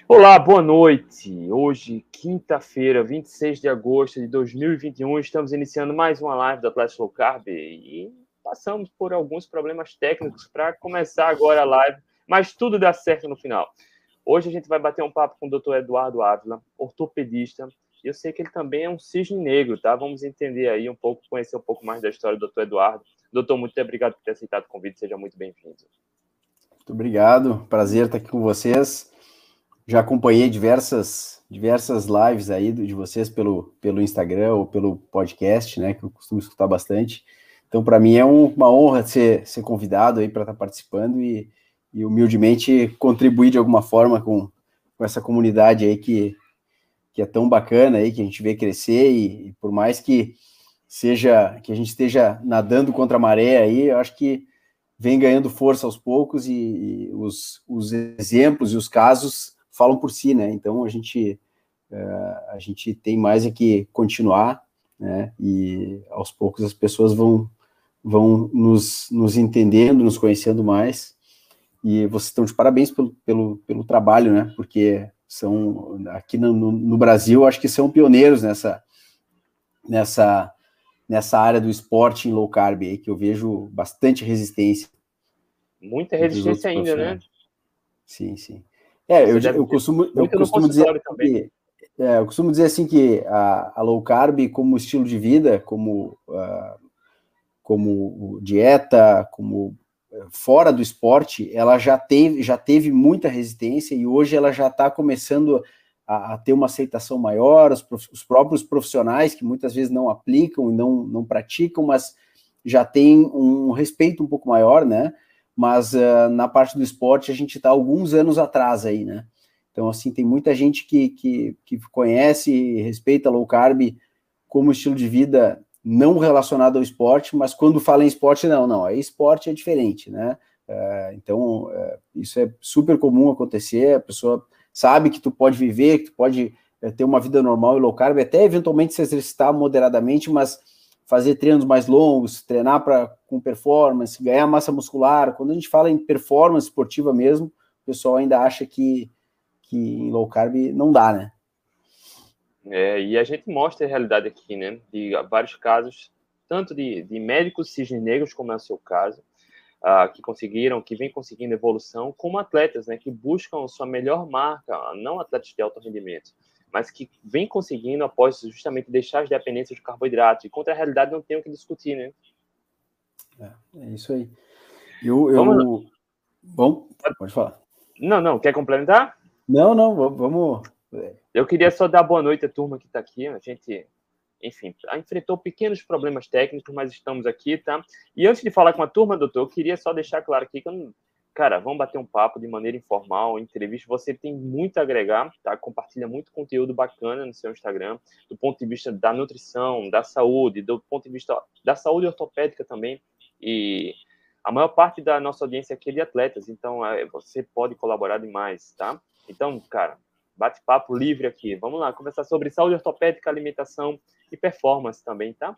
Olá, boa noite. Hoje, quinta-feira, 26 de agosto de 2021, estamos iniciando mais uma live do Atlético Low Carb e passamos por alguns problemas técnicos para começar agora a live, mas tudo dá certo no final. Hoje a gente vai bater um papo com o Dr. Eduardo Ávila, ortopedista, e eu sei que ele também é um cisne negro, tá? Vamos entender aí um pouco, conhecer um pouco mais da história do Dr. Eduardo. Doutor, muito obrigado por ter aceitado o convite, seja muito bem-vindo. Muito obrigado, prazer estar aqui com vocês. Já acompanhei diversas lives aí de vocês pelo Instagram ou pelo podcast, né, que eu costumo escutar bastante. Então, para mim é uma honra ser convidado aí para estar participando e humildemente contribuir de alguma forma com essa comunidade aí que é tão bacana aí, que a gente vê crescer e por mais que a gente esteja nadando contra a maré aí, eu acho que vem ganhando força aos poucos e os exemplos e os casos falam por si, né? Então a gente tem mais é que continuar, né? E aos poucos as pessoas vão nos entendendo, nos conhecendo mais. E vocês estão de parabéns pelo trabalho, né? Porque são aqui no Brasil, acho que são pioneiros nessa área do esporte em low carb aí, que eu vejo bastante resistência. Muita resistência ainda, né? Sim. Eu costumo dizer que eu costumo dizer assim que a low carb como estilo de vida, como dieta, como fora do esporte, ela já teve muita resistência e hoje ela já está começando a ter uma aceitação maior, os próprios profissionais que muitas vezes não aplicam e não praticam, mas já tem um respeito um pouco maior, né? Mas na parte do esporte a gente está alguns anos atrás aí, né? Então, assim, tem muita gente que conhece e respeita low carb como estilo de vida não relacionado ao esporte, mas quando fala em esporte, não, esporte é diferente, né? Então, isso é super comum acontecer, a pessoa sabe que tu pode viver, que tu pode ter uma vida normal e low carb, até eventualmente se exercitar moderadamente, mas fazer treinos mais longos, treinar com performance, ganhar massa muscular. Quando a gente fala em performance esportiva mesmo, o pessoal ainda acha que em low carb não dá, né? E a gente mostra a realidade aqui, né? De vários casos, tanto de médicos cisne negros, como é o seu caso, que vem conseguindo evolução, como atletas, né? Que buscam sua melhor marca, não atletas de alto rendimento, mas que vem conseguindo após justamente deixar as dependências de carboidrato. E contra a realidade não tem o que discutir, né? É isso aí. Bom, pode falar. Não, quer complementar? Não, vamos... Eu queria só dar boa noite à turma que está aqui. A gente, enfim, enfrentou pequenos problemas técnicos, mas estamos aqui, tá? E antes de falar com a turma, doutor, eu queria só deixar claro aqui que eu não... Cara, vamos bater um papo de maneira informal, entrevista. Você tem muito a agregar, tá? Compartilha muito conteúdo bacana no seu Instagram, do ponto de vista da nutrição, da saúde, do ponto de vista da saúde ortopédica também. E a maior parte da nossa audiência aqui é de atletas, então você pode colaborar demais, tá? Então, cara, bate-papo livre aqui. Vamos lá, conversar sobre saúde ortopédica, alimentação e performance também, tá?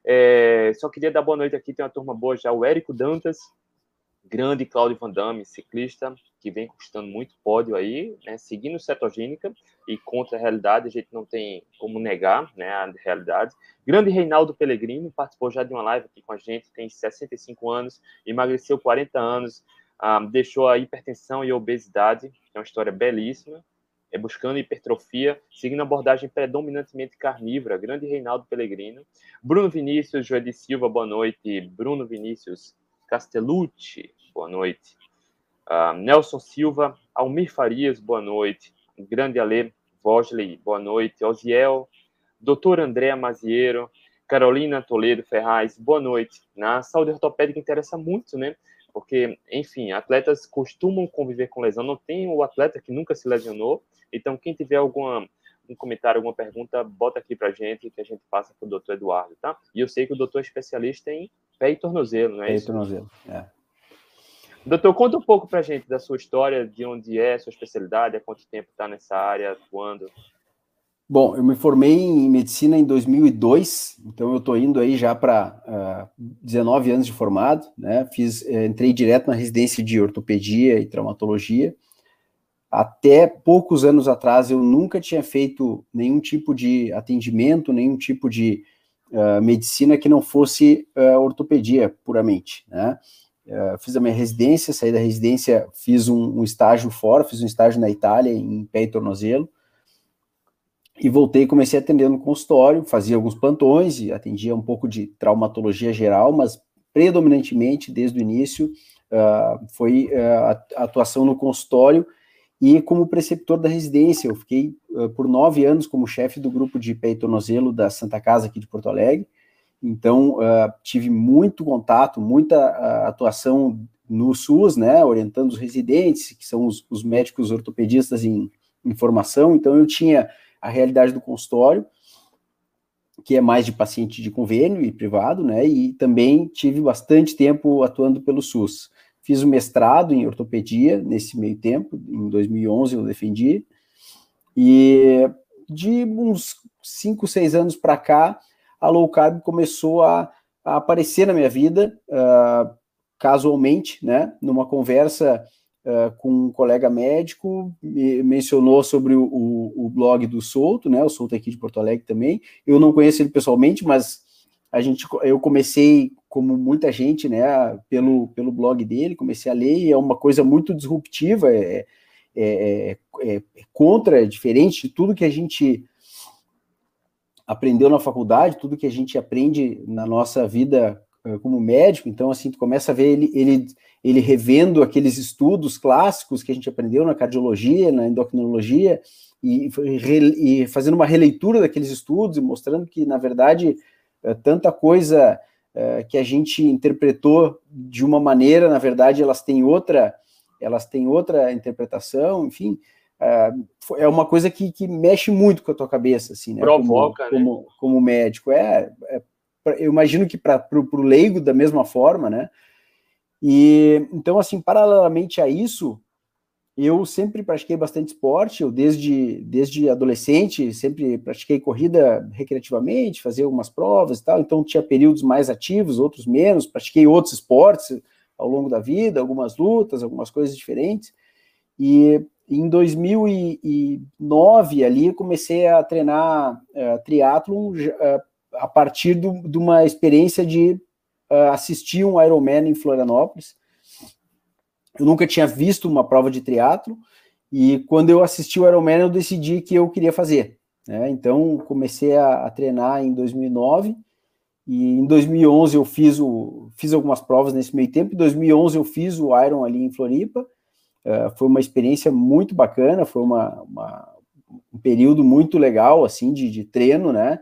Só queria dar boa noite aqui, tem uma turma boa já, o Érico Dantas, grande Cláudio Van Damme, ciclista, que vem conquistando muito pódio aí, né, seguindo cetogênica e contra a realidade, a gente não tem como negar, né, a realidade. Grande Reinaldo Pellegrino, participou já de uma live aqui com a gente, tem 65 anos, emagreceu 40 anos, deixou a hipertensão e a obesidade, é uma história belíssima, buscando hipertrofia, seguindo abordagem predominantemente carnívora, grande Reinaldo Pellegrino. Bruno Vinícius, Joedi Silva, boa noite. Bruno Vinícius Castellucci, boa noite. Nelson Silva, Almir Farias, boa noite. Grande Ale Vosley, boa noite. Osiel, Dr. André Maziero, Carolina Toledo Ferraz, boa noite. Na saúde ortopédica interessa muito, né? Porque, enfim, atletas costumam conviver com lesão. Não tem o atleta que nunca se lesionou. Então, quem tiver algum comentário, alguma pergunta, bota aqui pra gente, que a gente passa pro doutor Eduardo, tá? E eu sei que o doutor é especialista em pé e tornozelo, não é isso? Pé e tornozelo, Doutor, conta um pouco pra gente da sua história, de onde é, sua especialidade, há quanto tempo está nessa área, atuando. Bom, eu me formei em medicina em 2002, então eu estou indo aí já para 19 anos de formado, né? Entrei direto na residência de ortopedia e traumatologia. até poucos anos atrás, eu nunca tinha feito nenhum tipo de atendimento, nenhum tipo de medicina que não fosse ortopedia puramente, né? Fiz a minha residência, saí da residência, fiz um estágio fora, fiz um estágio na Itália, em pé e tornozelo, e voltei e comecei a atender no consultório, fazia alguns plantões e atendia um pouco de traumatologia geral, mas predominantemente, desde o início, foi a atuação no consultório e como preceptor da residência. Eu fiquei por 9 anos como chefe do grupo de pé e tornozelo da Santa Casa aqui de Porto Alegre. Então, tive muito contato, muita atuação no SUS, né, orientando os residentes, que são os médicos ortopedistas em formação. Então, eu tinha a realidade do consultório, que é mais de paciente de convênio e privado, né, e também tive bastante tempo atuando pelo SUS. Fiz o mestrado em ortopedia nesse meio tempo, em 2011 eu defendi, e de uns 5, 6 anos para cá, a low carb começou a aparecer na minha vida, casualmente, né, numa conversa com um colega médico, mencionou sobre o blog do Souto, né, o Souto aqui de Porto Alegre também. Eu não conheço ele pessoalmente, mas eu comecei, como muita gente, né, pelo blog dele, comecei a ler, e é uma coisa muito disruptiva, contra, é diferente de tudo que a gente aprendeu na faculdade, tudo que a gente aprende na nossa vida como médico. Então, assim, tu começa a ver ele revendo aqueles estudos clássicos que a gente aprendeu na cardiologia, na endocrinologia, e fazendo uma releitura daqueles estudos e mostrando que, na verdade, tanta coisa que a gente interpretou de uma maneira, na verdade, elas têm outra interpretação, enfim. É uma coisa que mexe muito com a tua cabeça, assim, né? Provoca, como médico. Eu imagino que para o leigo, da mesma forma, né? E então, assim, paralelamente a isso, eu sempre pratiquei bastante esporte. Eu, desde adolescente, sempre pratiquei corrida recreativamente, fazia algumas provas e tal. Então, tinha períodos mais ativos, outros menos. Pratiquei outros esportes ao longo da vida, algumas lutas, algumas coisas diferentes. E em 2009, ali, eu comecei a treinar triatlon a partir de uma experiência de assistir um Ironman em Florianópolis. Eu nunca tinha visto uma prova de triatlon, e quando eu assisti o Ironman, eu decidi que eu queria fazer, né? Então, comecei a treinar em 2009, e em 2011 eu fiz algumas provas nesse meio tempo. Em 2011 eu fiz o Iron ali em Floripa. Foi uma experiência muito bacana, foi um período muito legal, assim, de treino, né?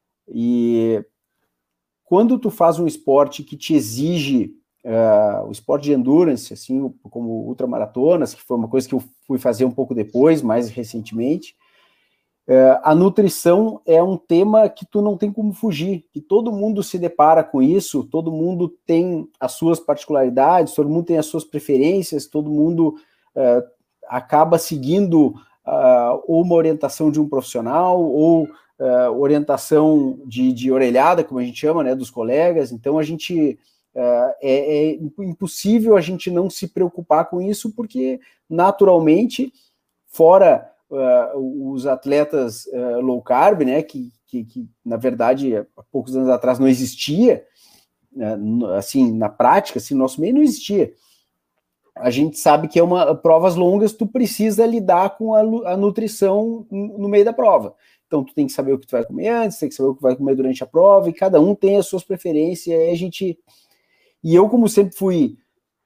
E quando tu faz um esporte que te exige, o esporte de endurance, assim, como ultramaratonas, que foi uma coisa que eu fui fazer um pouco depois, mais recentemente, a nutrição é um tema que tu não tem como fugir, que todo mundo se depara com isso, todo mundo tem as suas particularidades, todo mundo tem as suas preferências, todo mundo acaba seguindo ou uma orientação de um profissional, ou orientação de orelhada, como a gente chama, né, dos colegas. Então, a gente é impossível a gente não se preocupar com isso, porque, naturalmente, fora os atletas low carb, né, que na verdade, há poucos anos atrás não existia, assim, na prática, assim, no nosso meio não existia. A gente sabe que provas longas, tu precisa lidar com a nutrição no meio da prova. Então, tu tem que saber o que tu vai comer antes, tem que saber o que vai comer durante a prova, e cada um tem as suas preferências. E eu, como sempre fui,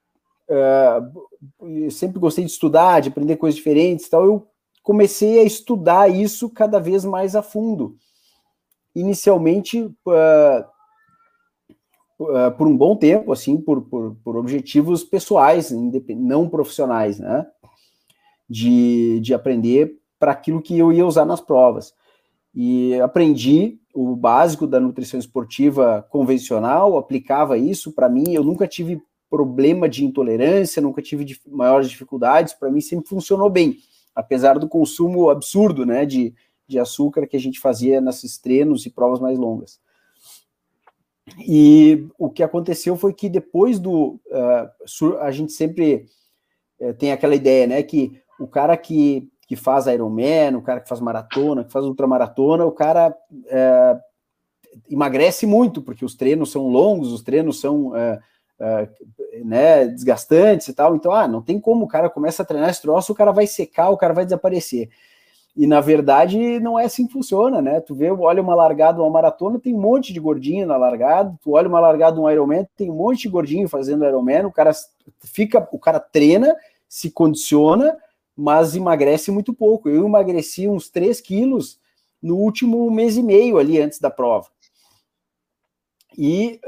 sempre gostei de estudar, de aprender coisas diferentes e tal, eu comecei a estudar isso cada vez mais a fundo. Inicialmente, por um bom tempo, assim, por objetivos pessoais, não profissionais, né? De aprender para aquilo que eu ia usar nas provas. E aprendi o básico da nutrição esportiva convencional, aplicava isso. Para mim, eu nunca tive problema de intolerância, nunca tive maiores dificuldades. Para mim, sempre funcionou bem, apesar do consumo absurdo, né, de açúcar que a gente fazia nesses treinos e provas mais longas. E o que aconteceu foi que depois a gente sempre tem aquela ideia, né, que o cara que faz Ironman, o cara que faz maratona, que faz ultramaratona, o cara emagrece muito, porque os treinos são longos, os treinos são né, desgastantes e tal, então, não tem como, o cara começa a treinar esse troço, o cara vai secar, o cara vai desaparecer. E, na verdade, não é assim que funciona, né? Tu olha uma largada, uma maratona, tem um monte de gordinho na largada, tu olha uma largada, um Ironman, tem um monte de gordinho fazendo Ironman, o cara treina, se condiciona, mas emagrece muito pouco. Eu emagreci uns 3 quilos no último mês e meio ali, antes da prova. E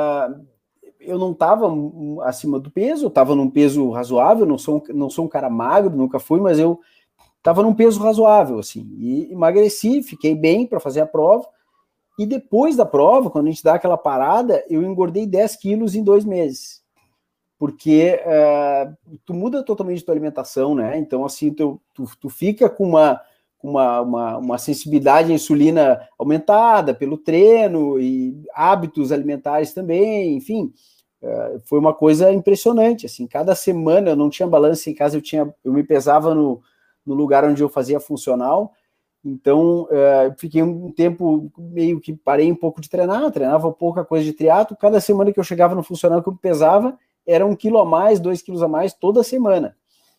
eu não estava acima do peso, eu estava num peso razoável, não sou um cara magro, nunca fui, mas eu estava num peso razoável, assim, e emagreci, fiquei bem para fazer a prova, e depois da prova, quando a gente dá aquela parada, eu engordei 10 quilos em 2 meses, porque tu muda totalmente tua alimentação, né, então, assim, tu fica com uma sensibilidade à insulina aumentada pelo treino, e hábitos alimentares também, enfim, foi uma coisa impressionante, assim, cada semana eu não tinha balança em casa, eu me pesava no lugar onde eu fazia funcional, então fiquei um tempo meio que parei um pouco de treinava pouca coisa de triatlo, cada semana que eu chegava no funcional que eu pesava, era 1 quilo a mais, 2 quilos a mais, toda semana,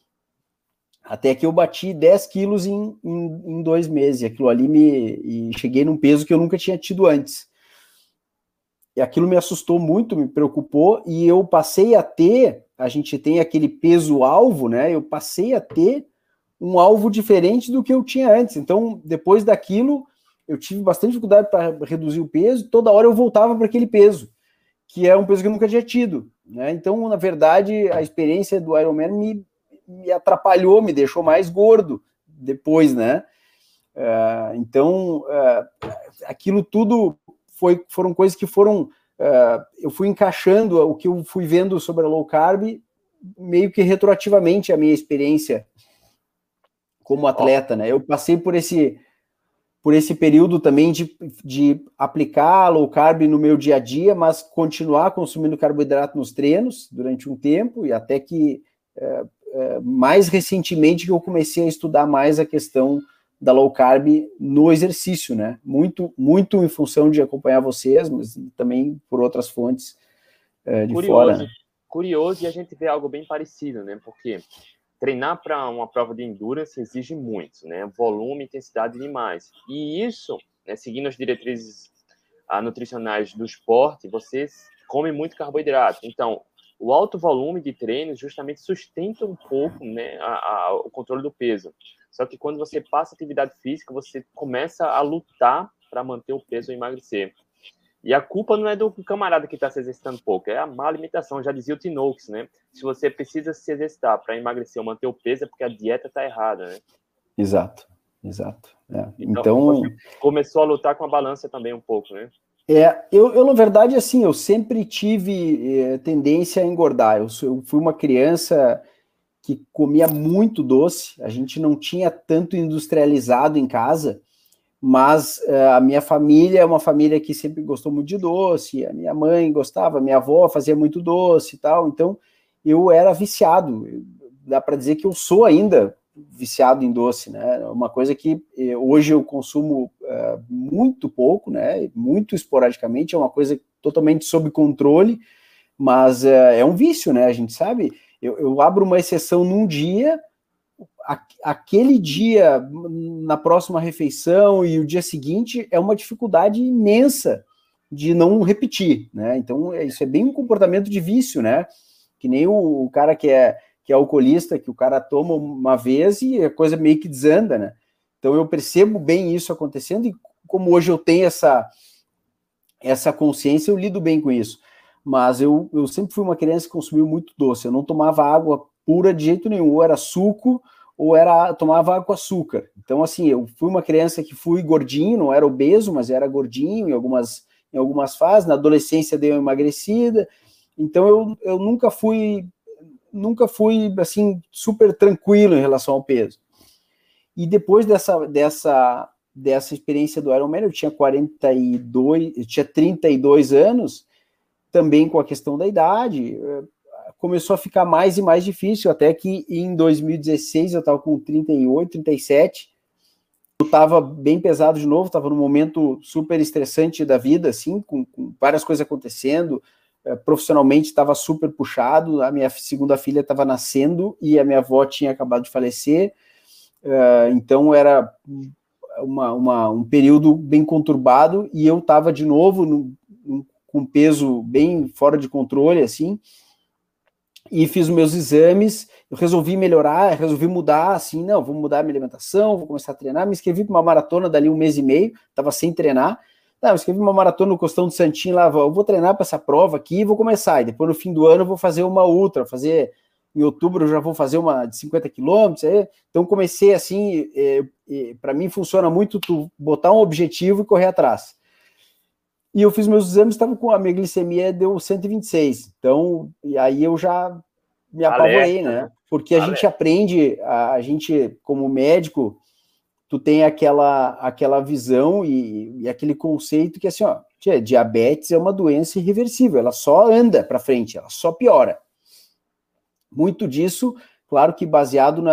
até que eu bati 10 quilos em 2 meses, e aquilo ali e cheguei num peso que eu nunca tinha tido antes, e aquilo me assustou muito, me preocupou, e eu passei a ter, a gente tem aquele peso-alvo, né, eu passei a ter um alvo diferente do que eu tinha antes. Então, depois daquilo, eu tive bastante dificuldade para reduzir o peso, toda hora eu voltava para aquele peso, que é um peso que eu nunca tinha tido, né? Então, na verdade, a experiência do Ironman me atrapalhou, me deixou mais gordo depois, né? Então, aquilo tudo foram coisas que foram... eu fui encaixando o que eu fui vendo sobre a low carb, meio que retroativamente a minha experiência como atleta, né? Eu passei por esse período também de aplicar low carb no meu dia a dia, mas continuar consumindo carboidrato nos treinos durante um tempo, e até que mais recentemente que eu comecei a estudar mais a questão da low carb no exercício, né? Muito, muito em função de acompanhar vocês, mas também por outras fontes de fora. Né? Curioso, e a gente vê algo bem parecido, né? Porque treinar para uma prova de endurance exige muito, né? Volume, intensidade demais. E isso, né, seguindo as diretrizes nutricionais do esporte, você come muito carboidrato. Então, o alto volume de treino justamente sustenta um pouco, né, o controle do peso. Só que quando você passa atividade física, você começa a lutar para manter o peso e emagrecer. E a culpa não é do camarada que está se exercitando pouco, é a má alimentação, já dizia o Tinox, né? Se você precisa se exercitar para emagrecer ou manter o peso, é porque a dieta está errada, né? Exato. Então, você começou a lutar com a balança também um pouco, né? Eu na verdade, assim, eu sempre tive tendência a engordar. Eu fui uma criança que comia muito doce, a gente não tinha tanto industrializado em casa, mas a minha família é uma família que sempre gostou muito de doce, a minha mãe gostava, a minha avó fazia muito doce e tal, então eu era viciado, dá para dizer que eu sou ainda viciado em doce, né, uma coisa que hoje eu consumo muito pouco, né, muito esporadicamente, é uma coisa totalmente sob controle, mas é um vício, né, a gente sabe, eu abro uma exceção num dia, aquele dia, na próxima refeição e o dia seguinte, é uma dificuldade imensa de não repetir, né? Então, isso é bem um comportamento de vício, né? Que nem o cara que é alcoolista, que o cara toma uma vez e a coisa meio que desanda, né? Então, eu percebo bem isso acontecendo e como hoje eu tenho essa consciência, eu lido bem com isso. Mas eu sempre fui uma criança que consumiu muito doce, eu não tomava água pura de jeito nenhum, ou era suco, ou tomava água com açúcar. Então, assim, eu fui uma criança que fui gordinho, não era obeso, mas era gordinho em algumas fases, na adolescência dei uma emagrecida, então eu nunca fui, assim, super tranquilo em relação ao peso. E depois dessa experiência do Ironman, eu tinha 32 anos, também com a questão da idade, começou a ficar mais e mais difícil, até que em 2016 eu estava com 38, 37, eu estava bem pesado de novo, estava num momento super estressante da vida, assim, com várias coisas acontecendo, profissionalmente estava super puxado, a minha segunda filha estava nascendo e a minha avó tinha acabado de falecer, então era um período bem conturbado, e eu estava de novo com peso bem fora de controle, assim, e fiz os meus exames, eu resolvi melhorar, resolvi mudar, assim, não, vou mudar a minha alimentação, vou começar a treinar, me inscrevi para uma maratona dali 1 mês e meio, estava sem treinar, não, me inscrevi para uma maratona no Costão do Santinho, lá, eu vou treinar para essa prova aqui e vou começar, e depois no fim do ano eu vou fazer uma ultra, em outubro eu já vou fazer uma de 50 quilômetros, então comecei assim, para mim funciona muito tu botar um objetivo e correr atrás. E eu fiz meus exames, estava com a minha glicemia, deu 126. Então, e aí eu já me apavorei, né? Porque a gente aprende, a gente, como médico, tu tem aquela visão e aquele conceito que, assim, ó, diabetes é uma doença irreversível, ela só anda para frente, ela só piora. Muito disso, claro que baseado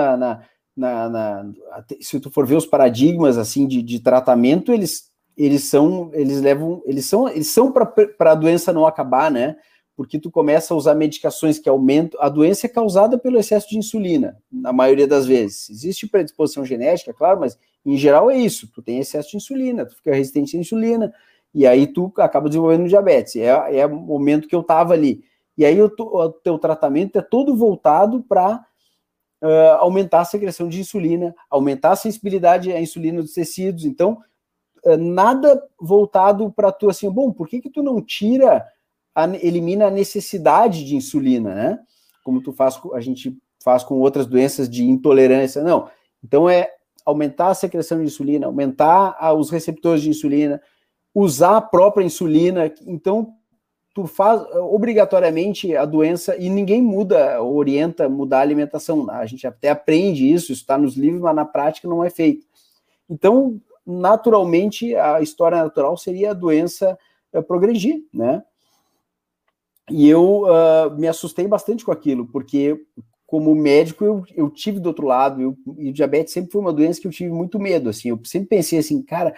se tu for ver os paradigmas, assim, de tratamento, eles são para a doença não acabar, né? Porque tu começa a usar medicações que aumentam. A doença é causada pelo excesso de insulina, na maioria das vezes. Existe predisposição genética, claro, mas em geral é isso. Tu tem excesso de insulina, tu fica resistente à insulina, e aí tu acaba desenvolvendo diabetes. É o momento que eu estava ali. E aí o teu tratamento é todo voltado para aumentar a secreção de insulina, aumentar a sensibilidade à insulina dos tecidos. Então, nada voltado para tu, assim, bom, por que tu não elimina a necessidade de insulina, né? Como a gente faz com outras doenças de intolerância, não. Então é aumentar a secreção de insulina, aumentar os receptores de insulina, usar a própria insulina, então tu faz obrigatoriamente a doença, e ninguém orienta mudar a alimentação, a gente até aprende isso está nos livros, mas na prática não é feito. Então, naturalmente, a história natural seria a doença progredir, né? E eu me assustei bastante com aquilo, porque como médico eu tive do outro lado, e o diabetes sempre foi uma doença que eu tive muito medo, assim, eu sempre pensei assim, cara,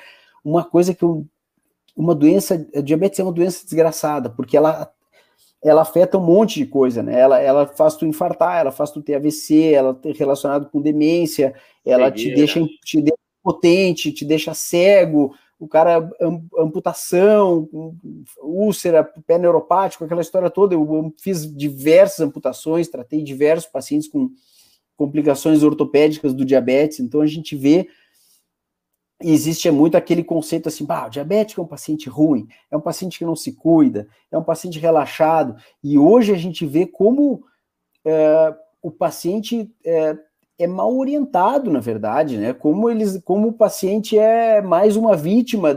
a diabetes é uma doença desgraçada, porque ela afeta um monte de coisa, né? Ela faz tu infartar, ela faz tu ter AVC, ela é relacionado com demência, ela te deixa impotente, te deixa cego, o cara, amputação, úlcera, pé neuropático, aquela história toda. Eu fiz diversas amputações, tratei diversos pacientes com complicações ortopédicas do diabetes, então a gente vê, existe muito aquele conceito assim, o diabético é um paciente ruim, é um paciente que não se cuida, é um paciente relaxado, e hoje a gente vê como o paciente é mal orientado, na verdade, né? Como o paciente é mais uma vítima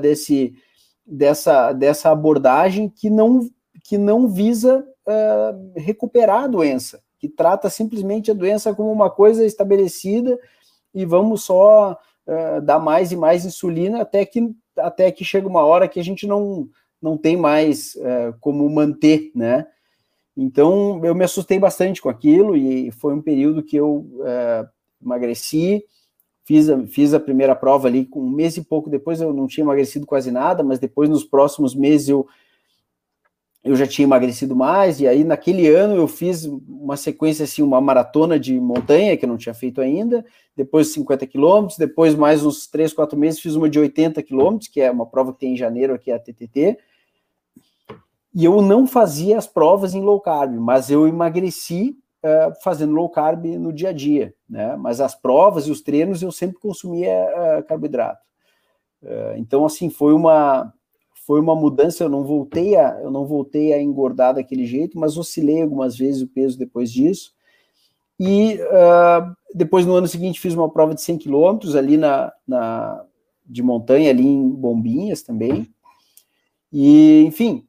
dessa abordagem que não visa recuperar a doença, que trata simplesmente a doença como uma coisa estabelecida e vamos só dar mais e mais insulina até que chega uma hora que a gente não tem mais como manter, né? Então, eu me assustei bastante com aquilo e foi um período que eu emagreci, fiz a primeira prova ali com 1 mês e pouco depois, eu não tinha emagrecido quase nada, mas depois nos próximos meses eu já tinha emagrecido mais, e aí naquele ano eu fiz uma sequência, assim, uma maratona de montanha, que eu não tinha feito ainda, depois 50 quilômetros, depois mais uns 3, 4 meses fiz uma de 80 quilômetros, que é uma prova que tem em janeiro aqui, a TTT, e eu não fazia as provas em low carb, mas eu emagreci fazendo low carb no dia a dia, né? Mas as provas e os treinos eu sempre consumia carboidrato. Então, assim, foi uma mudança, eu não voltei a engordar daquele jeito, mas oscilei algumas vezes o peso depois disso. E depois, no ano seguinte, fiz uma prova de 100 quilômetros ali de montanha, ali em Bombinhas também. E, enfim,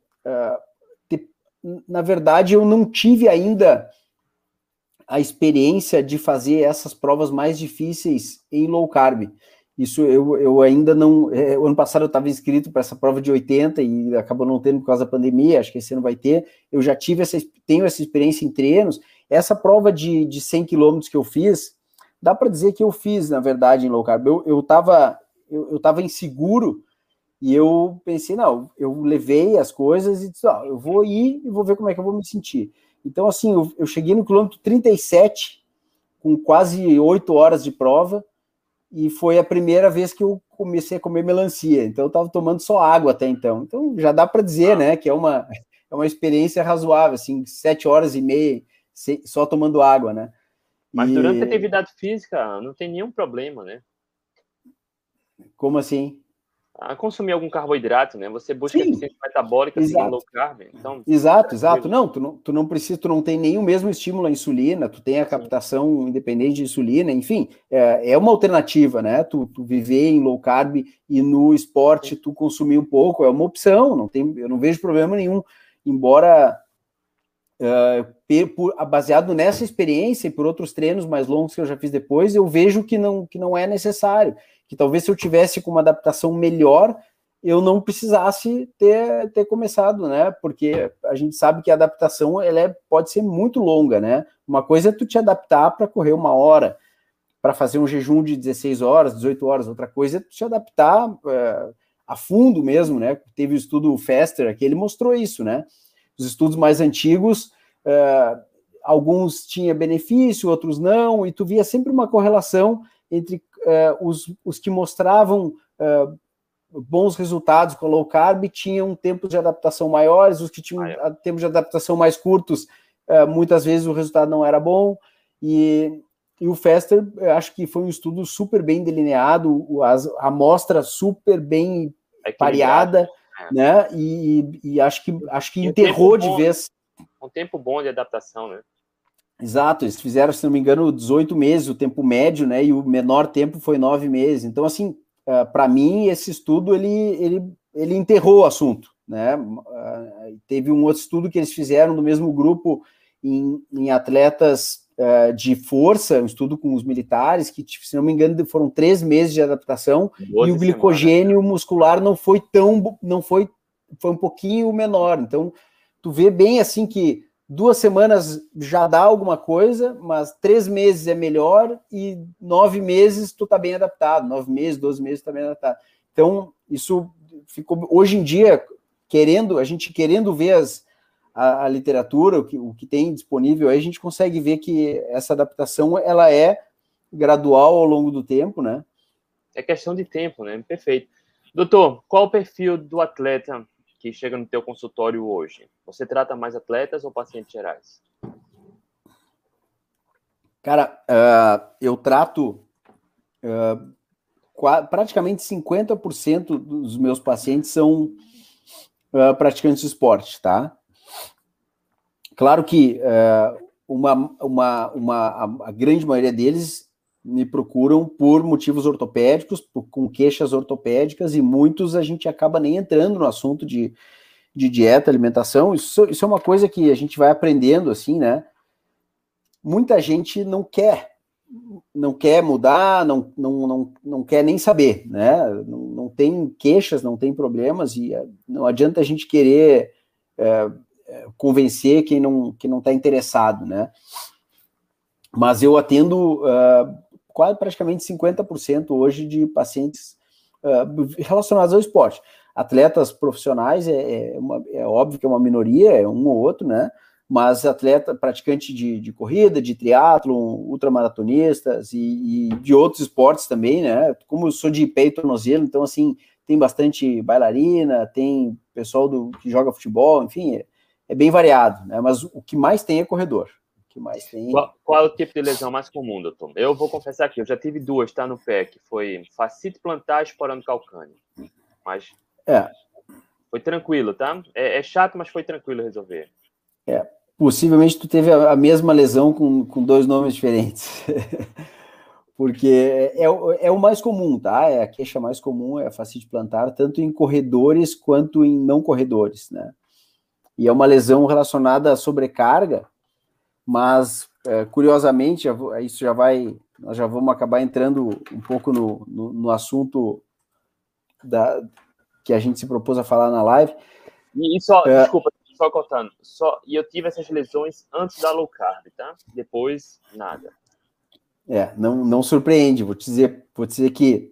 na verdade, eu não tive ainda a experiência de fazer essas provas mais difíceis em low carb. Isso eu ainda não... o ano passado eu estava inscrito para essa prova de 80 e acabou não tendo por causa da pandemia, acho que esse ano vai ter. Eu já tenho essa experiência em treinos. Essa prova de 100 quilômetros que eu fiz, dá para dizer que eu fiz, na verdade, em low carb. Eu estava inseguro e eu pensei, não, eu levei as coisas e disse, eu vou ir e vou ver como é que eu vou me sentir. Então, assim, eu cheguei no quilômetro 37, com quase 8 horas de prova, e foi a primeira vez que eu comecei a comer melancia. Então, eu estava tomando só água até então. Então, já dá para dizer, né, que é uma experiência razoável, assim, 7 horas e meia só tomando água, né? Mas durante a atividade física não tem nenhum problema, né? Como assim? Consumir algum carboidrato, né? Você busca eficiência metabólica seguindo low carb. Então, exato. Não, tu não precisa, tu não tem nem o mesmo estímulo à insulina, tu tem a captação independente de insulina, enfim, é uma alternativa, né? Tu viver em low carb e no esporte tu consumir um pouco, é uma opção, eu não vejo problema nenhum, embora baseado nessa experiência e por outros treinos mais longos que eu já fiz depois, eu vejo que não é necessário, que talvez se eu tivesse com uma adaptação melhor, eu não precisasse ter começado, né? Porque a gente sabe que a adaptação pode ser muito longa, né? Uma coisa é tu te adaptar para correr 1 hora, para fazer um jejum de 16 horas, 18 horas, outra coisa é tu te adaptar a fundo mesmo, né? Teve o estudo Faster, que ele mostrou isso, né? Os estudos mais antigos, alguns tinham benefício, outros não, e tu via sempre uma correlação entre os que mostravam bons resultados com low carb tinham tempos de adaptação maiores, os que tinham tempos de adaptação mais curtos, muitas vezes o resultado não era bom, e o Faster, acho que foi um estudo super bem delineado, a amostra super bem pareada, né? E acho que enterrou de vez. Um tempo bom de adaptação, né? Exato, eles fizeram, se não me engano, 18 meses, o tempo médio, né? E o menor tempo foi 9 meses. Então, assim, para mim, esse estudo, ele enterrou o assunto, né? Teve um outro estudo que eles fizeram no mesmo grupo em atletas de força, um estudo com os militares, que, se não me engano, foram 3 meses de adaptação, e o glicogênio muscular foi um pouquinho menor. Então, tu vê bem assim que 2 semanas já dá alguma coisa, mas 3 meses é melhor e 9 meses tu tá bem adaptado, 9 meses, 12 meses tu tá bem adaptado. Então, isso ficou, hoje em dia, a gente querendo ver a literatura, o que tem disponível, aí a gente consegue ver que essa adaptação, ela é gradual ao longo do tempo, né? É questão de tempo, né? Perfeito. Doutor, qual o perfil do atleta que chega no teu consultório hoje? Você trata mais atletas ou pacientes gerais? Cara, eu trato praticamente 50% dos meus pacientes são praticantes de esporte, tá? Claro que a grande maioria deles me procuram por motivos ortopédicos, com queixas ortopédicas, e muitos a gente acaba nem entrando no assunto de dieta, alimentação. Isso é uma coisa que a gente vai aprendendo, assim, né? Muita gente não quer mudar, não quer nem saber, né? Não tem queixas, não tem problemas, e não adianta a gente querer convencer quem não está interessado, né? Mas eu atendo quase praticamente 50% hoje de pacientes relacionados ao esporte. Atletas profissionais é óbvio que é uma minoria, é um ou outro, né? Mas atleta praticante de corrida, de triatlon, ultramaratonistas e de outros esportes também, né? Como eu sou de pé e tornozelo, então, assim, tem bastante bailarina, tem pessoal que joga futebol, enfim, é bem variado, né? Mas o que mais tem é corredor. Mais tem. Qual é o tipo de lesão mais comum, doutor? Eu vou confessar que eu já tive 2, tá, no pé, que foi fascite plantar esporando calcâneo. Mas foi tranquilo, tá? É chato, mas foi tranquilo resolver. Possivelmente tu teve a mesma lesão com 2 nomes diferentes. Porque é o mais comum, tá? É a queixa mais comum, é a fascite plantar, tanto em corredores quanto em não corredores, né? E é uma lesão relacionada à sobrecarga, mas, curiosamente, isso já vai nós já vamos acabar entrando um pouco no assunto que a gente se propôs a falar na live. E só, desculpa, só cortando, e eu tive essas lesões antes da low carb, tá? Depois, nada. Não surpreende, vou te dizer que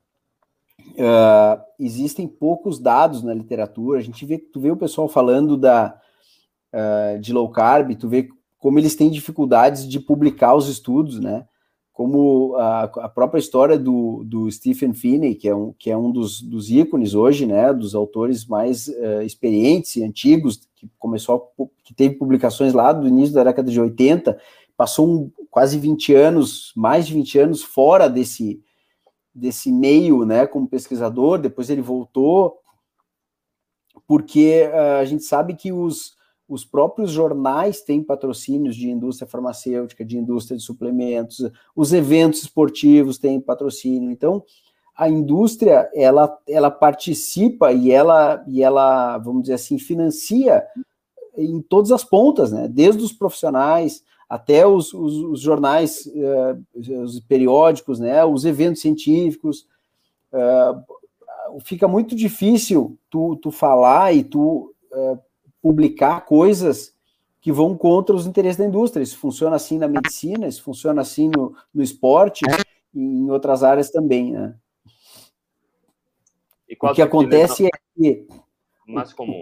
existem poucos dados na literatura, tu vê o pessoal falando de low carb, tu vê como eles têm dificuldades de publicar os estudos, né? Como a própria história do Stephen Finney, que é um dos ícones hoje, né? Dos autores mais experientes e antigos, que teve publicações lá do início da década de 80, passou quase 20 anos, mais de 20 anos fora desse meio, né, como pesquisador. Depois ele voltou, porque a gente sabe que os próprios jornais têm patrocínios de indústria farmacêutica, de indústria de suplementos, os eventos esportivos têm patrocínio. Então, a indústria, ela participa e ela, vamos dizer assim, financia em todas as pontas, né? Desde os profissionais até os jornais, os periódicos, né? Os eventos científicos. Fica muito difícil tu falar e tu publicar coisas que vão contra os interesses da indústria. Isso funciona assim na medicina, isso funciona assim no esporte e em outras áreas também, né? O que acontece é que mais comum.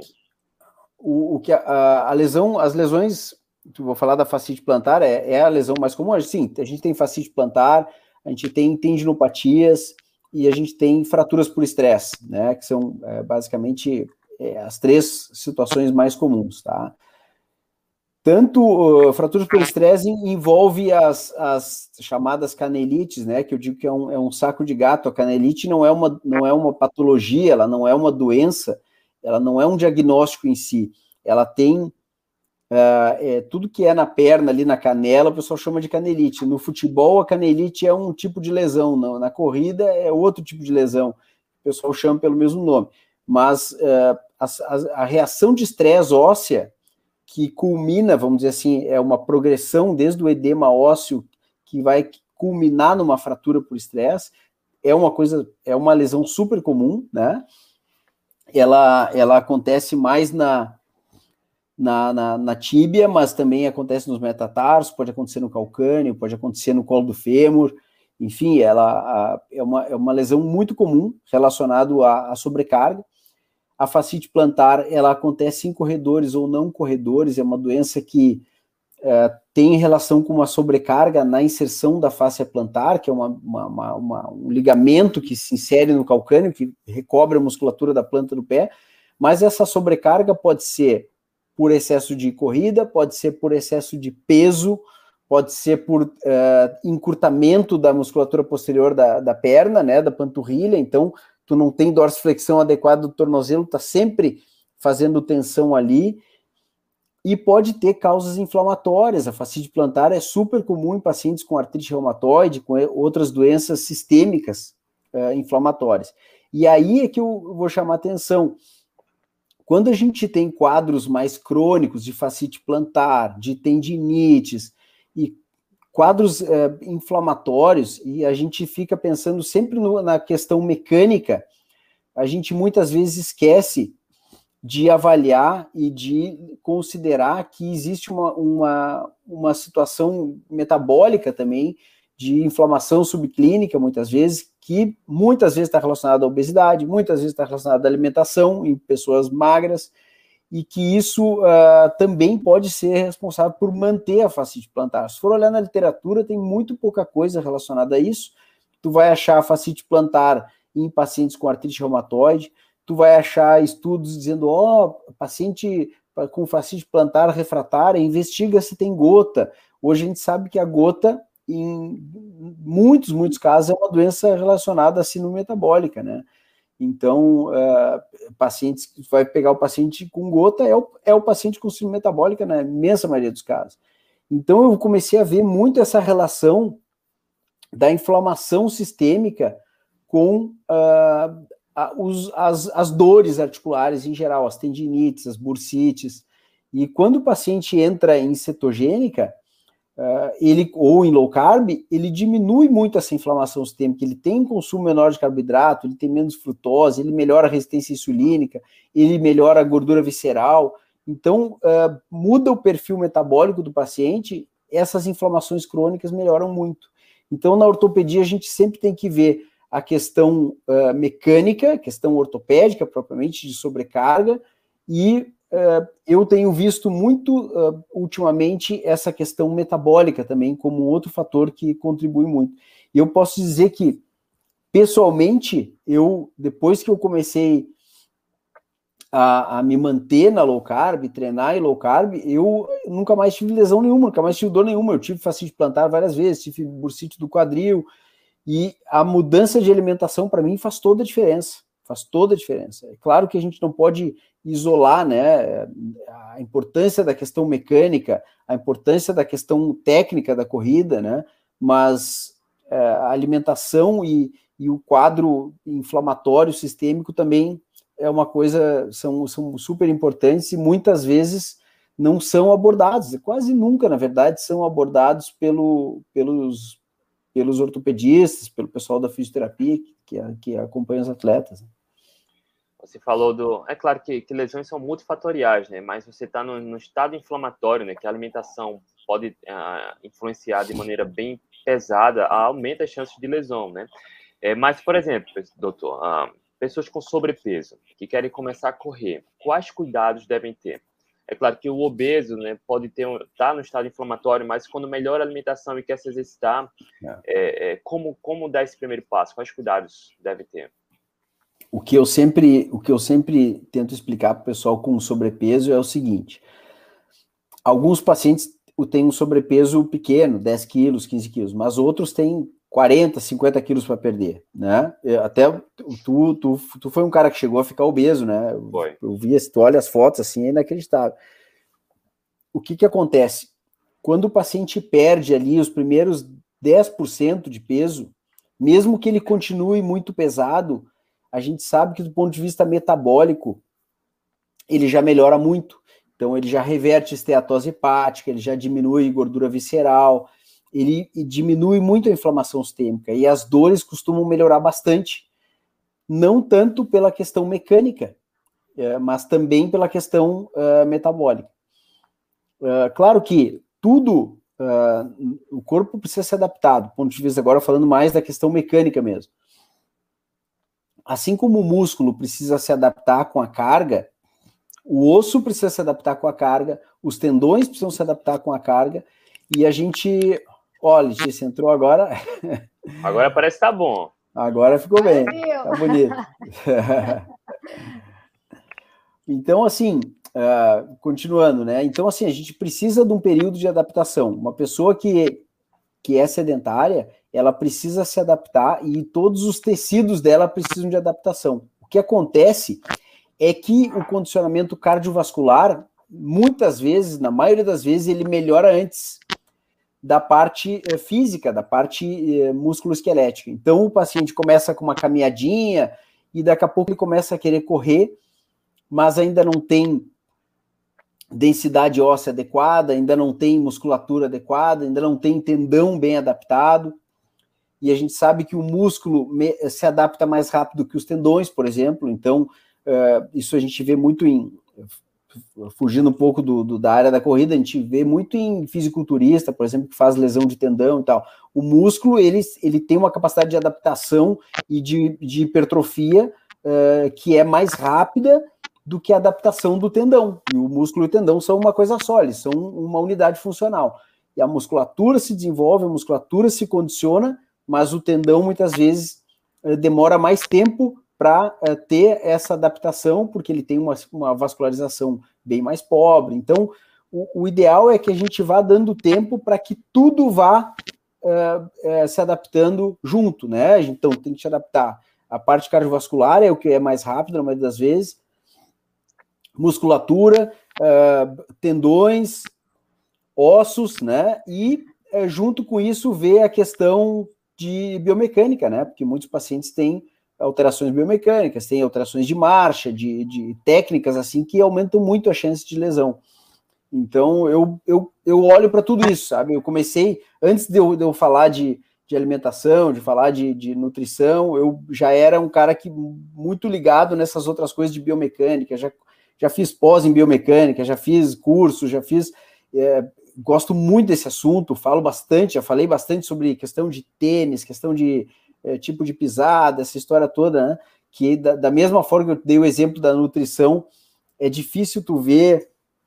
As lesões, vou falar da fascite plantar, é a lesão mais comum. Sim, a gente tem fascite plantar, a gente tem tendinopatias e a gente tem fraturas por estresse, né? Que são basicamente as três situações mais comuns, tá? Tanto fraturas por estresse envolve as chamadas canelites, né? Que eu digo que é um saco de gato. A canelite não é uma patologia, ela não é uma doença, ela não é um diagnóstico em si. Ela tem tudo que é na perna, ali na canela, o pessoal chama de canelite. No futebol, a canelite é um tipo de lesão, na corrida é outro tipo de lesão. O pessoal chama pelo mesmo nome. Mas a reação de estresse óssea, que culmina, vamos dizer assim, é uma progressão desde o edema ósseo que vai culminar numa fratura por estresse, é uma lesão super comum, né? Ela acontece mais na tíbia, mas também acontece nos metatarsos, pode acontecer no calcâneo, pode acontecer no colo do fêmur, enfim, ela é uma lesão muito comum relacionada à sobrecarga. A fascite plantar, ela acontece em corredores ou não corredores, é uma doença que tem relação com uma sobrecarga na inserção da fáscia plantar, que é um ligamento que se insere no calcâneo, que recobre a musculatura da planta do pé, mas essa sobrecarga pode ser por excesso de corrida, pode ser por excesso de peso, pode ser por encurtamento da musculatura posterior da perna, né, da panturrilha. Então tu não tem dorsiflexão adequada do tornozelo, tá sempre fazendo tensão ali, e pode ter causas inflamatórias. A fascite plantar é super comum em pacientes com artrite reumatoide, com outras doenças sistêmicas inflamatórias. E aí é que eu vou chamar atenção. Quando a gente tem quadros mais crônicos de fascite plantar, de tendinites e quadros inflamatórios, e a gente fica pensando sempre na questão mecânica, a gente muitas vezes esquece de avaliar e de considerar que existe uma situação metabólica também, de inflamação subclínica, muitas vezes, que muitas vezes está relacionada à obesidade, muitas vezes está relacionada à alimentação em pessoas magras, e que isso também pode ser responsável por manter a fascite plantar. Se for olhar na literatura, tem muito pouca coisa relacionada a isso. Tu vai achar a fascite plantar em pacientes com artrite reumatoide, tu vai achar estudos dizendo, paciente com fascite plantar refratária, investiga se tem gota. Hoje a gente sabe que a gota, em muitos casos, é uma doença relacionada à síndrome metabólica, né? Então, pacientes, vai pegar o paciente com gota, é o paciente com síndrome metabólica, na imensa maioria dos casos. Então, eu comecei a ver muito essa relação da inflamação sistêmica com as dores articulares em geral, as tendinites, as bursites. E quando o paciente entra em cetogênica, ou em low carb, ele diminui muito essa inflamação sistêmica, ele tem um consumo menor de carboidrato, ele tem menos frutose, ele melhora a resistência insulínica, ele melhora a gordura visceral, então muda o perfil metabólico do paciente, essas inflamações crônicas melhoram muito. Então na ortopedia a gente sempre tem que ver a questão mecânica, a questão ortopédica propriamente de sobrecarga, e eu tenho visto muito ultimamente essa questão metabólica também como outro fator que contribui muito. E eu posso dizer que, pessoalmente, depois que eu comecei a me manter na low carb, treinar em low carb, eu nunca mais tive lesão nenhuma, nunca mais tive dor nenhuma. Eu tive fascite plantar várias vezes, tive bursite do quadril, e a mudança de alimentação para mim faz toda a diferença. Faz toda a diferença. É claro que a gente não pode isolar, né, a importância da questão mecânica, a importância da questão técnica da corrida, né, mas a alimentação e o quadro inflamatório sistêmico também é uma coisa, são super importantes e muitas vezes não são abordados, quase nunca, na verdade, são abordados pelos ortopedistas, pelo pessoal da fisioterapia que acompanha os atletas. Você falou é claro que lesões são multifatoriais, né? Mas você está no estado inflamatório, né? Que a alimentação pode influenciar de maneira bem pesada, aumenta as chances de lesão, né? Mas, por exemplo, doutor, pessoas com sobrepeso que querem começar a correr, quais cuidados devem ter? É claro que o obeso, né, pode estar no estado inflamatório, mas quando melhora a alimentação e quer se exercitar, como dar esse primeiro passo? Quais cuidados deve ter? O que eu sempre tento explicar para o pessoal com sobrepeso é o seguinte: alguns pacientes têm um sobrepeso pequeno, 10 quilos, 15 quilos, mas outros têm 40, 50 quilos para perder, né? Até tu foi um cara que chegou a ficar obeso, né? Eu vi, se tu olha as fotos assim, é inacreditável. O que acontece? Quando o paciente perde ali os primeiros 10% de peso, mesmo que ele continue muito pesado, a gente sabe que do ponto de vista metabólico, ele já melhora muito. Então, ele já reverte esteatose hepática, ele já diminui gordura visceral, ele diminui muito a inflamação sistêmica, e as dores costumam melhorar bastante. Não tanto pela questão mecânica, mas também pela questão metabólica. Claro que tudo, o corpo precisa ser adaptado, do ponto de vista agora falando mais da questão mecânica mesmo. Assim como o músculo precisa se adaptar com a carga, o osso precisa se adaptar com a carga, os tendões precisam se adaptar com a carga, e a gente... Olha, você entrou agora... Agora parece que tá bom. Agora ficou bem, tá bonito. Então, assim, continuando, né? Então, assim, a gente precisa de um período de adaptação. Uma pessoa que é sedentária, ela precisa se adaptar e todos os tecidos dela precisam de adaptação. O que acontece é que o condicionamento cardiovascular, muitas vezes, na maioria das vezes, ele melhora antes da parte física, da parte musculoesquelética. Então, o paciente começa com uma caminhadinha e daqui a pouco ele começa a querer correr, mas ainda não tem densidade óssea adequada, ainda não tem musculatura adequada, ainda não tem tendão bem adaptado, e a gente sabe que o músculo se adapta mais rápido que os tendões, por exemplo, então isso a gente vê muito fugindo um pouco da área da corrida, a gente vê muito em fisiculturista, por exemplo, que faz lesão de tendão e tal. O músculo, ele tem uma capacidade de adaptação e de hipertrofia que é mais rápida do que a adaptação do tendão. E o músculo e o tendão são uma coisa só, eles são uma unidade funcional. E a musculatura se desenvolve, a musculatura se condiciona, mas o tendão muitas vezes demora mais tempo para ter essa adaptação, porque ele tem uma vascularização bem mais pobre. Então, o ideal é que a gente vá dando tempo para que tudo vá se adaptando junto, né? Então, tem que se adaptar. A parte cardiovascular é o que é mais rápido, na maioria das vezes, musculatura, tendões, ossos, né? E junto com isso ver a questão de biomecânica, né? Porque muitos pacientes têm alterações biomecânicas, têm alterações de marcha, de técnicas assim que aumentam muito a chance de lesão. Então eu eu olho para tudo isso, sabe? Eu comecei, antes de eu falar de alimentação, de falar de nutrição, eu já era um cara que muito ligado nessas outras coisas de biomecânica, já fiz pós em biomecânica, já fiz curso, gosto muito desse assunto, já falei bastante sobre questão de tênis, questão de tipo de pisada, essa história toda, né? Que da mesma forma que eu dei o exemplo da nutrição, é difícil tu ver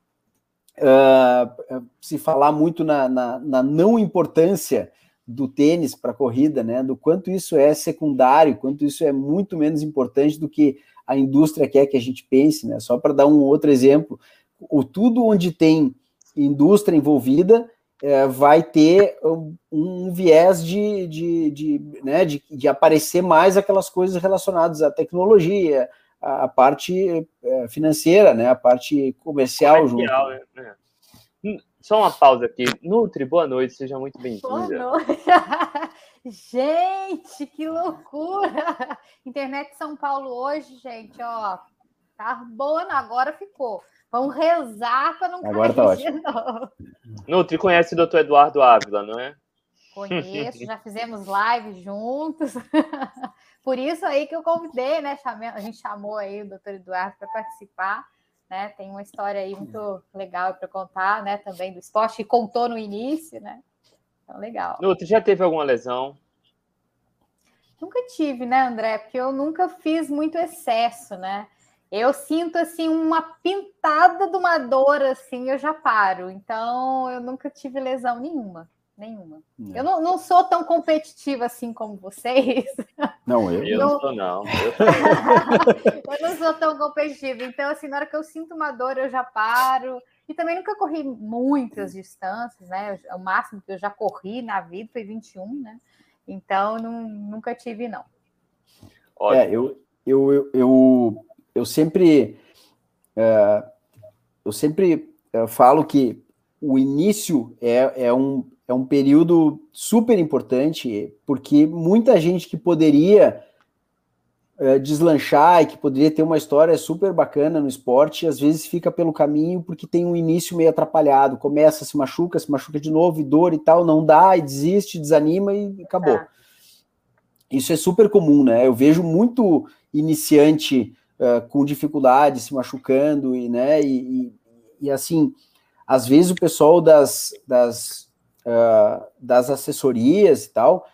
se falar muito na não importância do tênis para a corrida, né? Do quanto isso é secundário, quanto isso é muito menos importante do que a indústria quer que a gente pense, né? Só para dar um outro exemplo, tudo onde tem indústria envolvida vai ter um viés de aparecer mais aquelas coisas relacionadas à tecnologia, a parte financeira, né? A parte comercial junto. Né? Só uma pausa aqui. Nutri, boa noite, seja muito bem-vinda. Boa noite. Gente, que loucura! Internet de São Paulo hoje, gente, ó, tá boa, agora ficou. Vamos rezar para não cair. Agora tá ótimo. Nutri, conhece o Dr. Eduardo Ávila, não é? Conheço, já fizemos live juntos. Por isso aí que eu convidei, né? A gente chamou aí o Dr. Eduardo para participar. Né, tem uma história aí muito legal para contar, né, também do esporte, que contou no início, né? Então, legal. Nutri, já teve alguma lesão? Nunca tive, né, André? Porque eu nunca fiz muito excesso, né? Eu sinto, assim, uma pintada de uma dor, assim, eu já paro. Então, eu nunca tive lesão nenhuma. Eu não sou tão competitiva assim como vocês. Não, eu não sou, não. Eu não sou tão competitiva. Então, assim, na hora que eu sinto uma dor, eu já paro. E também nunca corri muitas distâncias, né? O máximo que eu já corri na vida foi 21, né? Então, nunca tive, não. Eu sempre falo que o início é um período super importante, porque muita gente que poderia deslanchar e que poderia ter uma história super bacana no esporte, às vezes fica pelo caminho porque tem um início meio atrapalhado, começa, se machuca de novo, e dor e tal, não dá, e desiste, desanima e acabou. Isso é super comum, né? Eu vejo muito iniciante com dificuldade, se machucando, e assim, às vezes o pessoal das assessorias e tal,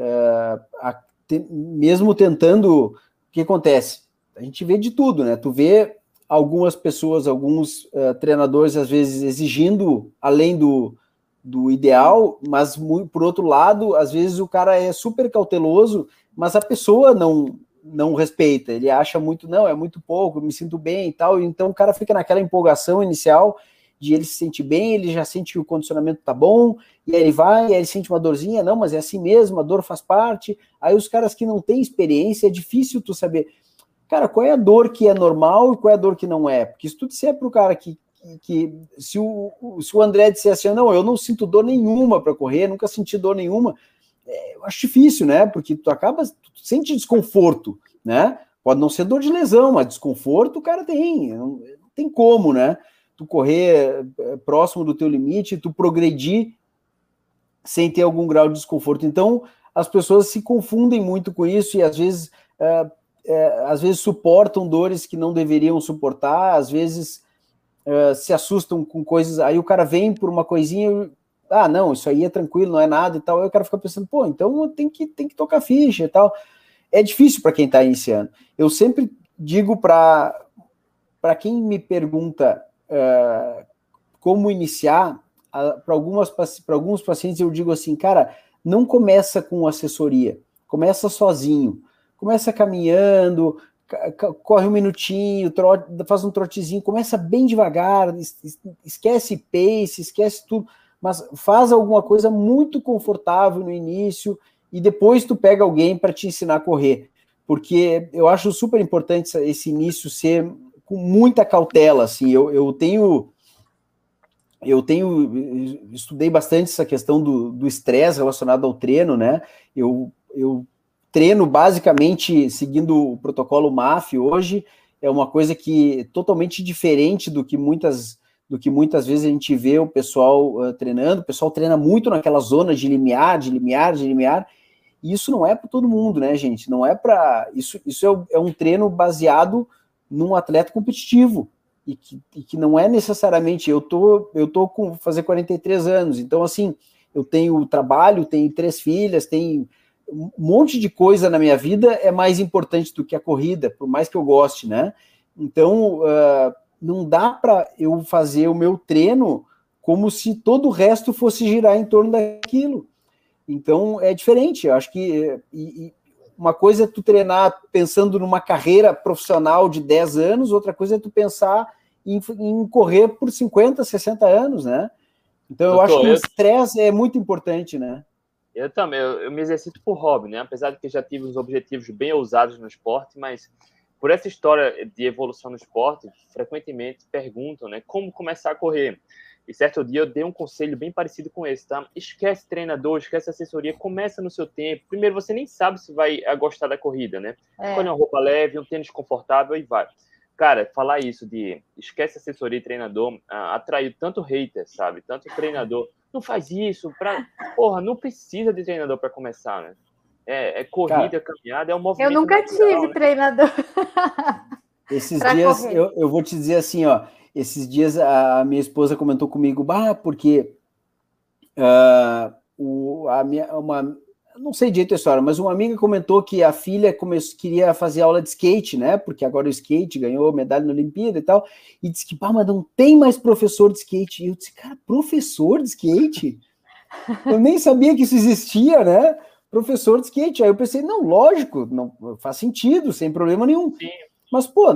mesmo tentando, o que acontece? A gente vê de tudo, né? Tu vê algumas pessoas, alguns treinadores, às vezes, exigindo além do ideal, mas, por outro lado, às vezes o cara é super cauteloso, mas a pessoa não respeita, ele acha muito, não, é muito pouco, eu me sinto bem e tal, então o cara fica naquela empolgação inicial de ele se sentir bem, ele já sente que o condicionamento tá bom, e aí ele vai, e aí ele sente uma dorzinha, não, mas é assim mesmo, a dor faz parte. Aí os caras que não têm experiência, é difícil tu saber, cara, qual é a dor que é normal e qual é a dor que não é, porque se tu disser pro cara que se o André disser assim, não, eu não sinto dor nenhuma para correr, nunca senti dor nenhuma, eu acho difícil, né, porque tu sente desconforto, né, pode não ser dor de lesão, mas desconforto o cara tem, não tem como, né, tu correr próximo do teu limite, tu progredir sem ter algum grau de desconforto. Então, as pessoas se confundem muito com isso e às vezes suportam dores que não deveriam suportar, às vezes se assustam com coisas, aí o cara vem por uma coisinha, não, isso aí é tranquilo, não é nada e tal, aí o cara fica pensando, pô, então tem que tocar ficha e tal. É difícil para quem está iniciando. Eu sempre digo para quem me pergunta como iniciar, para alguns pacientes eu digo assim, cara, não começa com assessoria, começa sozinho, começa caminhando, corre um minutinho, faz um trotezinho, começa bem devagar, esquece pace, esquece tudo, mas faz alguma coisa muito confortável no início e depois tu pega alguém para te ensinar a correr, porque eu acho super importante esse início ser com muita cautela, assim, eu estudei bastante essa questão do estresse relacionado ao treino, né, eu treino basicamente seguindo o protocolo MAF hoje, é uma coisa que é totalmente diferente do que muitas do que muitas vezes a gente vê o pessoal treinando. O pessoal treina muito naquela zona de limiar, e isso não é para todo mundo, né, gente? Não é para... Isso é um treino baseado num atleta competitivo, e que não é necessariamente... Eu tô com fazer 43 anos, então, assim, eu tenho trabalho, tenho 3 filhas, tenho um monte de coisa na minha vida é mais importante do que a corrida, por mais que eu goste, né? Então, não dá para eu fazer o meu treino como se todo o resto fosse girar em torno daquilo. Então, é diferente. Eu acho que uma coisa é tu treinar pensando numa carreira profissional de 10 anos, outra coisa é tu pensar em correr por 50, 60 anos, né? Então, eu acho que o estresse é muito importante, né? Eu também, eu me exercito por hobby, né? Apesar de que já tive uns objetivos bem ousados no esporte, mas por essa história de evolução no esporte, frequentemente perguntam, né, como começar a correr. E certo dia eu dei um conselho bem parecido com esse, tá? Esquece treinador, esquece assessoria, começa no seu tempo. Primeiro, você nem sabe se vai gostar da corrida, né? Escolhe uma roupa leve, um tênis confortável e vai. Cara, falar isso de esquece assessoria e treinador atraiu tanto hater, sabe? Tanto treinador. Não faz isso, porra, não precisa de treinador para começar, né? É corrida, caminhada, é um movimento. Eu nunca natural, tive né? treinador. Esses dias, eu vou te dizer assim, ó, esses dias a minha esposa comentou comigo, porque não sei direito a história, mas uma amiga comentou que a filha queria fazer aula de skate, né? Porque agora o skate ganhou medalha na Olimpíada e tal, e disse que, mas não tem mais professor de skate. E eu disse, cara, professor de skate? Eu nem sabia que isso existia, né? Professor de skate. Aí eu pensei, não, lógico, não faz sentido, sem problema nenhum. Sim. Mas, pô,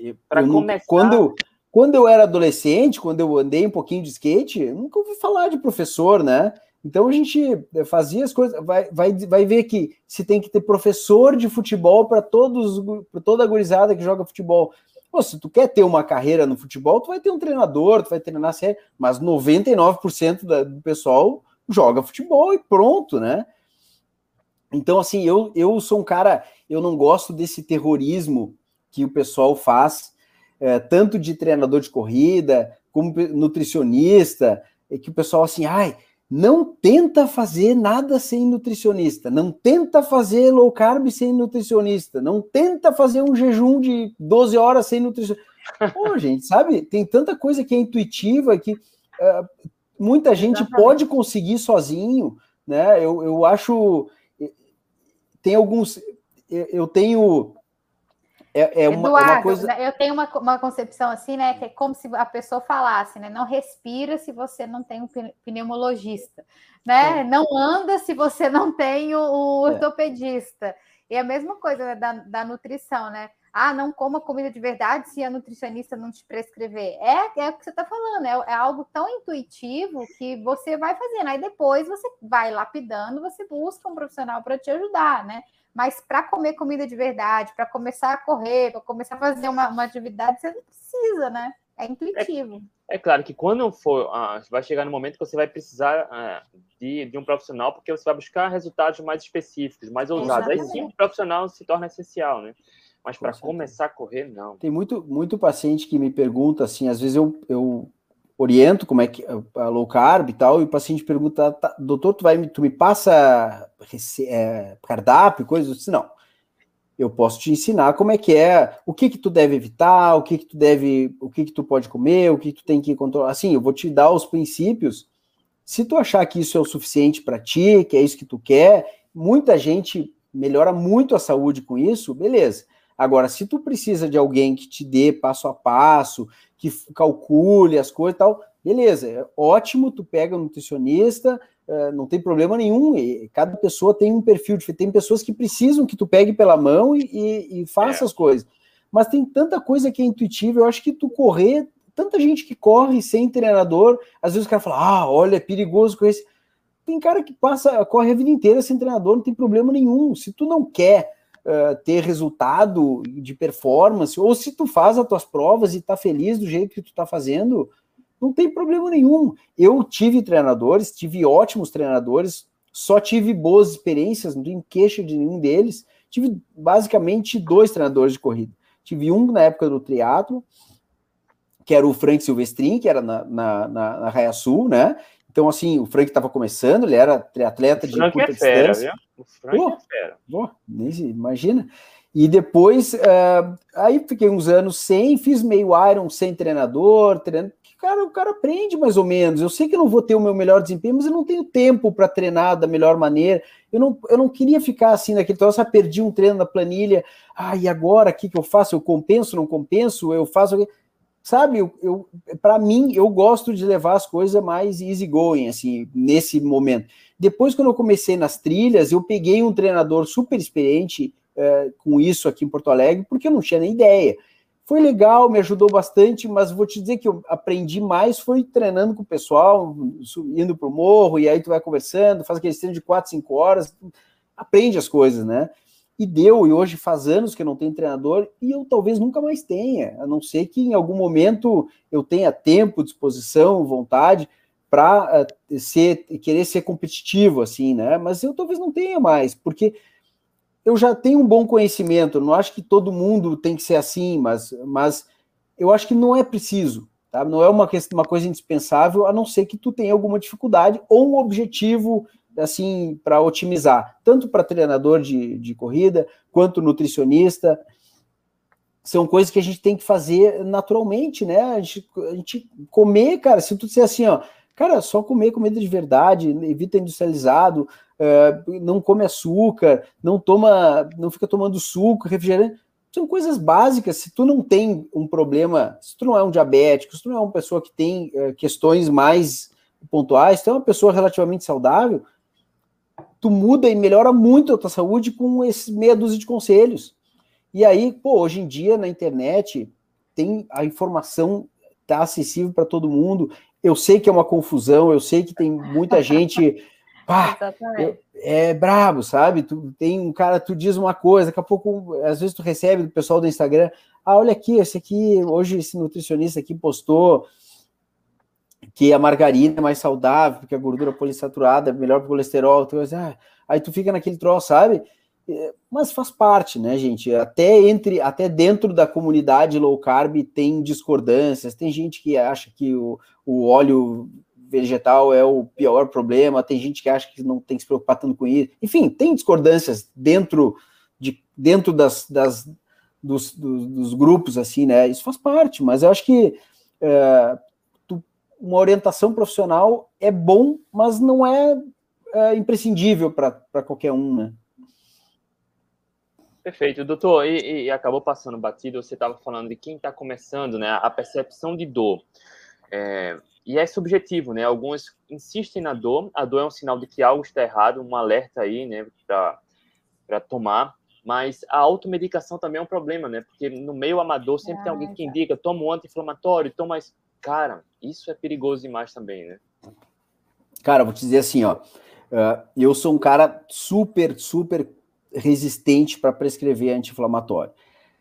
quando eu era adolescente, quando eu andei um pouquinho de skate, eu nunca ouvi falar de professor, né? Então a gente fazia as coisas, vai ver que se tem que ter professor de futebol para toda a gurizada que joga futebol. Pô, se tu quer ter uma carreira no futebol, tu vai ter um treinador, tu vai treinar sério, mas 99% do pessoal joga futebol e pronto, né? Então, assim, eu sou um cara, eu não gosto desse terrorismo que o pessoal faz, tanto de treinador de corrida, como nutricionista, que o pessoal assim, não tenta fazer nada sem nutricionista, não tenta fazer low carb sem nutricionista, não tenta fazer um jejum de 12 horas sem nutricionista. Pô, gente, sabe, tem tanta coisa que é intuitiva, que muita gente pode conseguir sozinho, né? Eu acho... Tem alguns... Eu tenho... Eduardo, uma coisa... eu tenho uma concepção assim, né? Que é como se a pessoa falasse, né? Não respira se você não tem um pneumologista, né? Não anda se você não tem um ortopedista. E a mesma coisa, né, da nutrição, né? Não coma comida de verdade se a nutricionista não te prescrever. É o que você está falando, é algo tão intuitivo que você vai fazendo. Aí depois você vai lapidando, você busca um profissional para te ajudar, né? Mas para comer comida de verdade, para começar a correr, para começar a fazer uma atividade, você não precisa, né? É intuitivo. É claro que quando vai chegar no momento que você vai precisar de um profissional, porque você vai buscar resultados mais específicos, mais ousados. Aí sim o profissional se torna essencial, né? Mas para começar a correr, não. Tem muito paciente que me pergunta, assim, às vezes eu oriento como é que a low carb e tal, e o paciente pergunta, doutor, tu me passa cardápio, coisas? Eu disse, não, eu posso te ensinar como é que o que tu deve evitar, o que tu pode comer, o que tu tem que controlar, assim, eu vou te dar os princípios. Se tu achar que isso é o suficiente para ti, que é isso que tu quer, muita gente melhora muito a saúde com isso, beleza. Agora, se tu precisa de alguém que te dê passo a passo, que calcule as coisas e tal, beleza, é ótimo, tu pega um nutricionista, não tem problema nenhum, e cada pessoa tem um perfil diferente, tem pessoas que precisam que tu pegue pela mão e faça as coisas, mas tem tanta coisa que é intuitiva, eu acho que tu correr, tanta gente que corre sem treinador, às vezes o cara fala, olha, é perigoso correr, tem cara que corre a vida inteira sem treinador, não tem problema nenhum, se tu não quer ter resultado de performance, ou se tu faz as tuas provas e tá feliz do jeito que tu tá fazendo, não tem problema nenhum. Eu tive treinadores, tive ótimos treinadores, só tive boas experiências, não tenho queixa de nenhum deles, tive basicamente 2 treinadores de corrida. Tive um na época do triatlo, que era o Frank Silvestrin, que era na Raia Sul, né? Então, assim, o Frank estava começando, ele era triatleta de curta distância. Viu? O Frank é fera. Nem se imagina. E depois, aí fiquei uns anos sem, fiz meio Iron sem treinador, treinando. Cara, o cara aprende mais ou menos. Eu sei que eu não vou ter o meu melhor desempenho, mas eu não tenho tempo para treinar da melhor maneira. Eu não queria ficar assim naquele troço, perdi um treino na planilha. E agora, o que eu faço? Eu compenso, não compenso? Eu faço... Sabe, para mim, eu gosto de levar as coisas mais easy going, assim, nesse momento. Depois, quando eu comecei nas trilhas, eu peguei um treinador super experiente com isso aqui em Porto Alegre, porque eu não tinha nem ideia. Foi legal, me ajudou bastante, mas vou te dizer que eu aprendi mais foi treinando com o pessoal, indo para o morro, e aí tu vai conversando, faz aquele treino de 4, 5 horas, aprende as coisas, né? E hoje faz anos que eu não tenho treinador, e eu talvez nunca mais tenha, a não ser que em algum momento eu tenha tempo, disposição, vontade para querer ser competitivo, assim, né? Mas eu talvez não tenha mais, porque eu já tenho um bom conhecimento, não acho que todo mundo tem que ser assim, mas eu acho que não é preciso, tá? Não é uma coisa indispensável, a não ser que tu tenha alguma dificuldade ou um objetivo assim, para otimizar, tanto para treinador de corrida, quanto nutricionista. São coisas que a gente tem que fazer naturalmente, né? A gente comer, cara, se tu disser assim, ó, cara, só comer comida de verdade, evita industrializado, não come açúcar, não fica tomando suco, refrigerante, são coisas básicas. Se tu não tem um problema, se tu não é um diabético, se tu não é uma pessoa que tem questões mais pontuais, se tu é uma pessoa relativamente saudável, tu muda e melhora muito a tua saúde com esses meia dúzia de conselhos. E aí, hoje em dia, na internet, a informação tá acessível para todo mundo. Eu sei que é uma confusão, eu sei que tem muita gente... é brabo, sabe? Tem um cara, tu diz uma coisa, daqui a pouco, às vezes tu recebe do pessoal do Instagram, olha aqui, hoje esse nutricionista aqui postou que a margarina é mais saudável, porque a gordura poliinsaturada é melhor para o colesterol, aí tu fica naquele troço, sabe? Mas faz parte, né, gente? Até dentro da comunidade low carb tem discordâncias, tem gente que acha que o óleo vegetal é o pior problema, tem gente que acha que não tem que se preocupar tanto com isso, enfim, tem discordâncias dentro dos grupos, assim, né? Isso faz parte, mas eu acho que uma orientação profissional é bom, mas não é imprescindível para qualquer um, né? Perfeito, doutor, e acabou passando batido, você estava falando de quem está começando, né, a percepção de dor, e é subjetivo, né, alguns insistem na dor, a dor é um sinal de que algo está errado, um alerta aí, né, para tomar, mas a automedicação também é um problema, né, porque no meio amador sempre tem alguém que indica, toma um anti-inflamatório, toma isso, cara, isso é perigoso demais também, né? Cara, vou te dizer assim, ó, eu sou um cara super, super resistente para prescrever anti-inflamatório.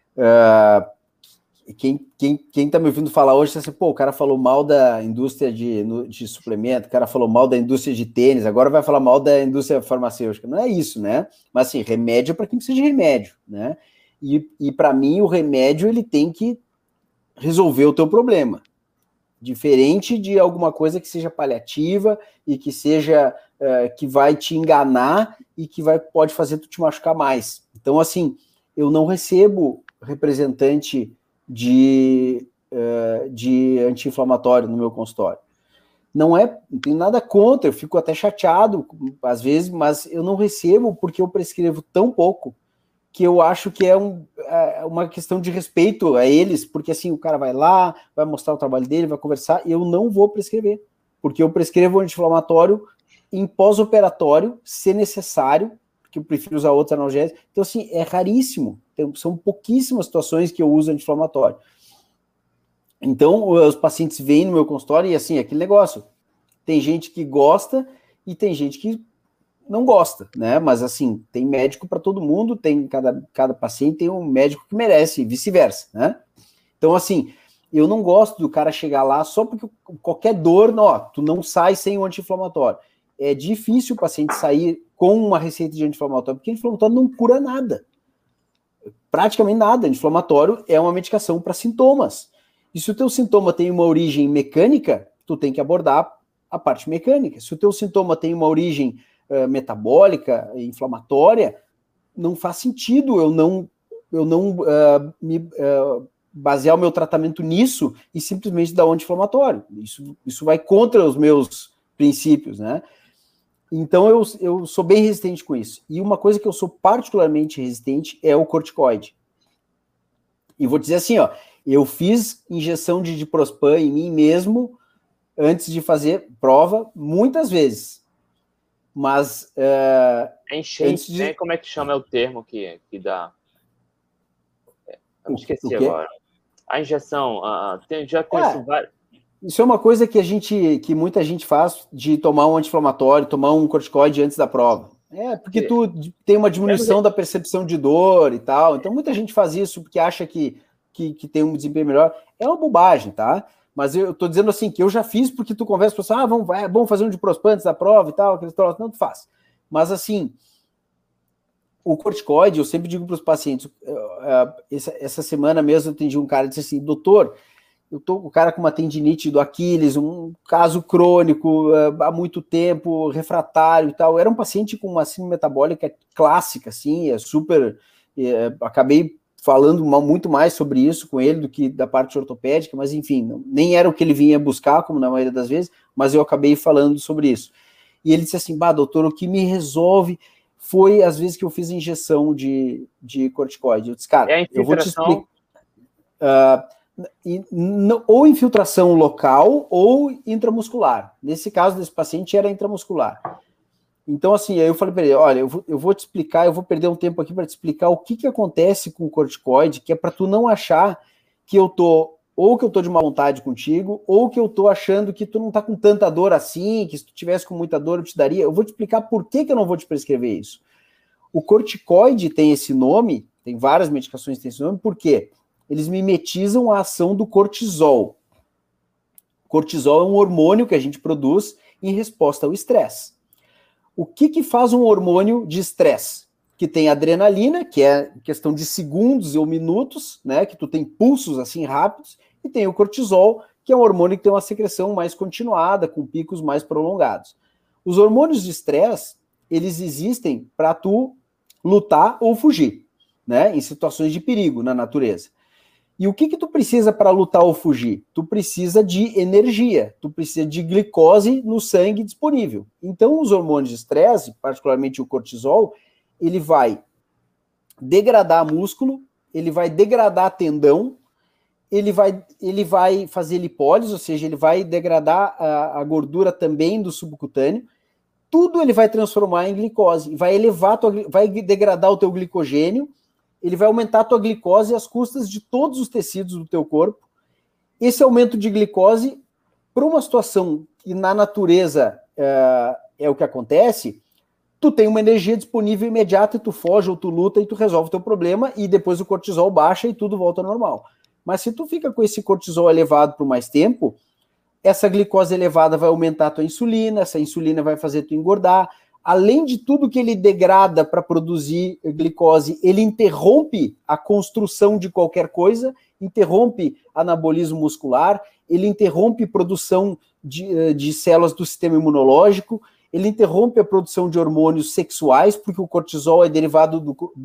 Quem tá me ouvindo falar hoje, assim, o cara falou mal da indústria de suplemento, o cara falou mal da indústria de tênis, agora vai falar mal da indústria farmacêutica. Não é isso, né? Mas assim, remédio é para quem precisa de remédio, né? E para mim, o remédio, ele tem que resolver o teu problema. Diferente de alguma coisa que seja paliativa e que seja que vai te enganar e que pode fazer tu te machucar mais. Então, assim, eu não recebo representante de anti-inflamatório no meu consultório. Não tem nada contra, eu fico até chateado às vezes, mas eu não recebo porque eu prescrevo tão pouco que eu acho que é uma questão de respeito a eles, porque assim, o cara vai lá, vai mostrar o trabalho dele, vai conversar, e eu não vou prescrever, porque eu prescrevo anti-inflamatório em pós-operatório, se necessário, porque eu prefiro usar outros analgésicos. Então, assim, é raríssimo, são pouquíssimas situações que eu uso anti-inflamatório. Então, os pacientes vêm no meu consultório e, assim, aquele negócio, tem gente que gosta e tem gente que não gosta, né? Mas assim, tem médico para todo mundo, tem cada paciente tem um médico que merece, e vice-versa, né? Então, assim, eu não gosto do cara chegar lá só porque qualquer dor, tu não sai sem o anti-inflamatório. É difícil o paciente sair com uma receita de anti-inflamatório, porque anti-inflamatório não cura nada. Praticamente nada. Anti-inflamatório é uma medicação para sintomas. E se o teu sintoma tem uma origem mecânica, tu tem que abordar a parte mecânica. Se o teu sintoma tem uma origem metabólica, inflamatória, não faz sentido eu não basear o meu tratamento nisso e simplesmente dar um anti-inflamatório. Isso vai contra os meus princípios, né? Então, eu sou bem resistente com isso. E uma coisa que eu sou particularmente resistente é o corticoide. E vou dizer assim, ó, eu fiz injeção de diprospan em mim mesmo antes de fazer prova muitas vezes. Mas... enchente, né? Como é que chama o termo que dá? Eu esqueci agora. A injeção, já conheço vários... Isso é uma coisa que muita gente faz, de tomar um anti-inflamatório, tomar um corticoide antes da prova. Porque tu tem uma diminuição da percepção de dor e tal. Então muita gente faz isso porque acha que tem um desempenho melhor. É uma bobagem, tá? Mas eu tô dizendo assim, que eu já fiz porque tu conversa com você, vamos fazer um diprospan antes da prova e tal, aqueles troços. Não, tu faz. Mas assim, o corticoide, eu sempre digo para os pacientes, essa semana mesmo eu atendi um cara e disse assim, doutor, eu tô com o cara com uma tendinite do Aquiles, um caso crônico há muito tempo, refratário e tal. Era um paciente com uma síndrome metabólica clássica, assim, acabei falando muito mais sobre isso com ele do que da parte ortopédica, mas enfim, nem era o que ele vinha buscar, como na maioria das vezes, mas eu acabei falando sobre isso. E ele disse assim, doutor, o que me resolve foi as vezes que eu fiz injeção de corticoide. Eu disse, cara, eu vou te explicar... ou infiltração local ou intramuscular. Nesse caso desse paciente era intramuscular. Então, assim, aí eu falei para ele, olha, eu vou te explicar, eu vou perder um tempo aqui para te explicar o que acontece com o corticoide, que é para tu não achar que eu tô de má vontade contigo, ou que eu tô achando que tu não tá com tanta dor assim, que se tu tivesse com muita dor eu te daria. Eu vou te explicar por que eu não vou te prescrever isso. O corticoide tem esse nome, tem várias medicações que têm esse nome, por quê? Eles mimetizam a ação do cortisol. Cortisol é um hormônio que a gente produz em resposta ao estresse. O que faz um hormônio de estresse? Que tem adrenalina, que é questão de segundos ou minutos, né? Que tu tem pulsos assim rápidos, e tem o cortisol, que é um hormônio que tem uma secreção mais continuada, com picos mais prolongados. Os hormônios de estresse, eles existem para tu lutar ou fugir, né? Em situações de perigo na natureza. E o que tu precisa para lutar ou fugir? Tu precisa de energia, tu precisa de glicose no sangue disponível. Então, os hormônios de estresse, particularmente o cortisol, ele vai degradar músculo, ele vai degradar tendão, ele vai fazer lipólise, ou seja, ele vai degradar a gordura também do subcutâneo. Tudo ele vai transformar em glicose, vai degradar o teu glicogênio, ele vai aumentar a tua glicose às custas de todos os tecidos do teu corpo. Esse aumento de glicose, para uma situação que na natureza é o que acontece, tu tem uma energia disponível imediata e tu foge ou tu luta e tu resolve o teu problema e depois o cortisol baixa e tudo volta ao normal. Mas se tu fica com esse cortisol elevado por mais tempo, essa glicose elevada vai aumentar a tua insulina, essa insulina vai fazer tu engordar. Além de tudo que ele degrada para produzir glicose, ele interrompe a construção de qualquer coisa, interrompe anabolismo muscular, ele interrompe produção de células do sistema imunológico, ele interrompe a produção de hormônios sexuais, porque o cortisol é derivado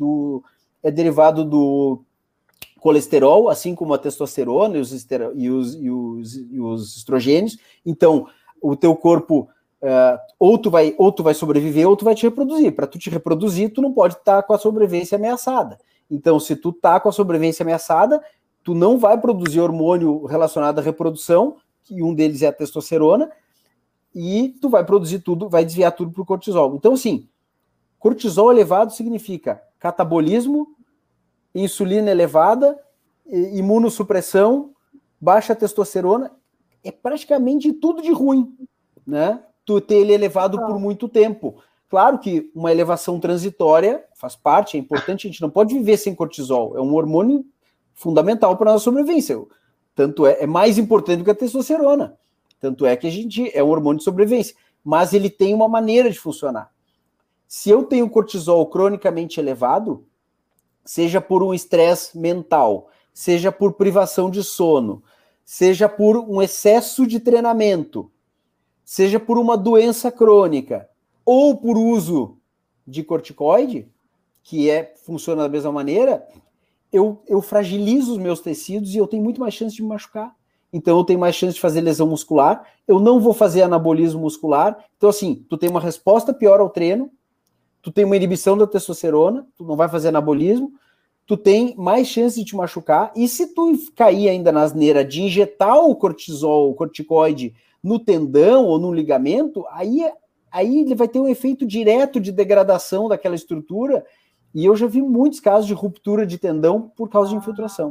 do colesterol, assim como a testosterona e os estrogênios. Então, o teu corpo... ou tu vai sobreviver ou tu vai te reproduzir. Para tu te reproduzir, tu não pode estar com a sobrevivência ameaçada. Então, se tu tá com a sobrevivência ameaçada, tu não vai produzir hormônio relacionado à reprodução, que um deles é a testosterona, e tu vai produzir tudo, vai desviar tudo pro cortisol. Então, assim, cortisol elevado significa catabolismo, insulina elevada, imunossupressão, baixa testosterona, é praticamente tudo de ruim, né? Tu ter ele elevado por muito tempo. Claro que uma elevação transitória faz parte, é importante, a gente não pode viver sem cortisol, é um hormônio fundamental para a nossa sobrevivência. Tanto é mais importante do que a testosterona. Tanto é que a gente é um hormônio de sobrevivência, mas ele tem uma maneira de funcionar. Se eu tenho cortisol cronicamente elevado, seja por um estresse mental, seja por privação de sono, seja por um excesso de treinamento, seja por uma doença crônica, ou por uso de corticoide, que funciona da mesma maneira, eu fragilizo os meus tecidos e eu tenho muito mais chance de me machucar. Então eu tenho mais chance de fazer lesão muscular, eu não vou fazer anabolismo muscular. Então assim, tu tem uma resposta pior ao treino, tu tem uma inibição da testosterona, tu não vai fazer anabolismo, tu tem mais chance de te machucar, e se tu cair ainda na asneira de injetar o corticoide no tendão ou no ligamento, aí ele vai ter um efeito direto de degradação daquela estrutura, e eu já vi muitos casos de ruptura de tendão por causa de infiltração.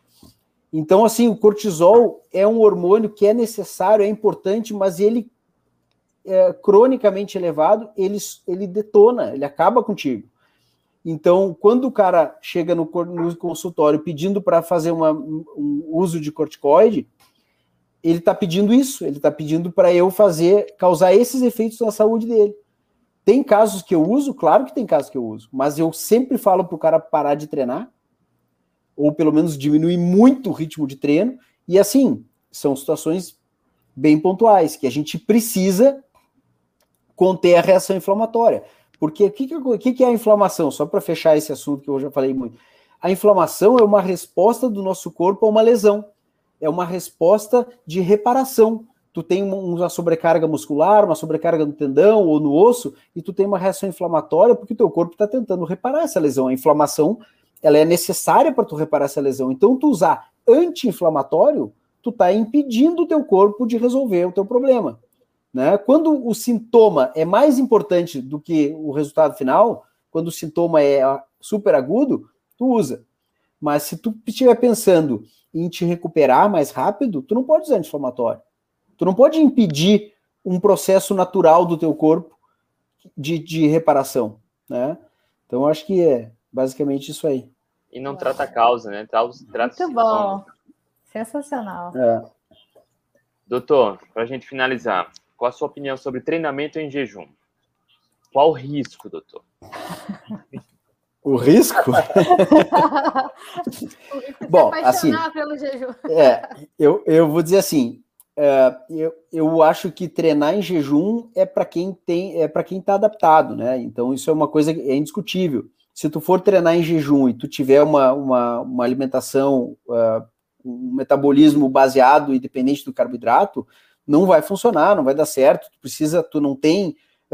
Então, assim, o cortisol é um hormônio que é necessário, é importante, mas ele, cronicamente elevado, ele detona, ele acaba contigo. Então, quando o cara chega no consultório pedindo para fazer um uso de corticoide, ele está pedindo isso, ele está pedindo para eu causar esses efeitos na saúde dele. Tem casos que eu uso? Claro que tem casos que eu uso, mas eu sempre falo para o cara parar de treinar, ou pelo menos diminuir muito o ritmo de treino, e assim, são situações bem pontuais, que a gente precisa conter a reação inflamatória. Porque o que é a inflamação? Só para fechar esse assunto que eu já falei muito. A inflamação é uma resposta do nosso corpo a uma lesão. É uma resposta de reparação. Tu tem uma sobrecarga muscular, uma sobrecarga no tendão ou no osso, e tu tem uma reação inflamatória porque o teu corpo está tentando reparar essa lesão. A inflamação, ela é necessária para tu reparar essa lesão. Então, tu usar anti-inflamatório, tu está impedindo o teu corpo de resolver o teu problema. Né? Quando o sintoma é mais importante do que o resultado final, quando o sintoma é super agudo, tu usa. Mas se tu estiver pensando em te recuperar mais rápido, tu não pode usar anti-inflamatório. Tu não pode impedir um processo natural do teu corpo de reparação. Né? Então, acho que é basicamente isso aí. E não trata a causa, né? Trata muito bom. Sensacional. Doutor, para a gente finalizar, qual a sua opinião sobre treinamento em jejum? Qual o risco, doutor? O risco? Bom, assim, pelo jejum. Eu vou dizer assim, eu acho que treinar em jejum é para quem está adaptado, né? Então isso é uma coisa que é indiscutível. Se tu for treinar em jejum e tu tiver uma alimentação, um metabolismo baseado e dependente do carboidrato, não vai funcionar, não vai dar certo. Tu não tem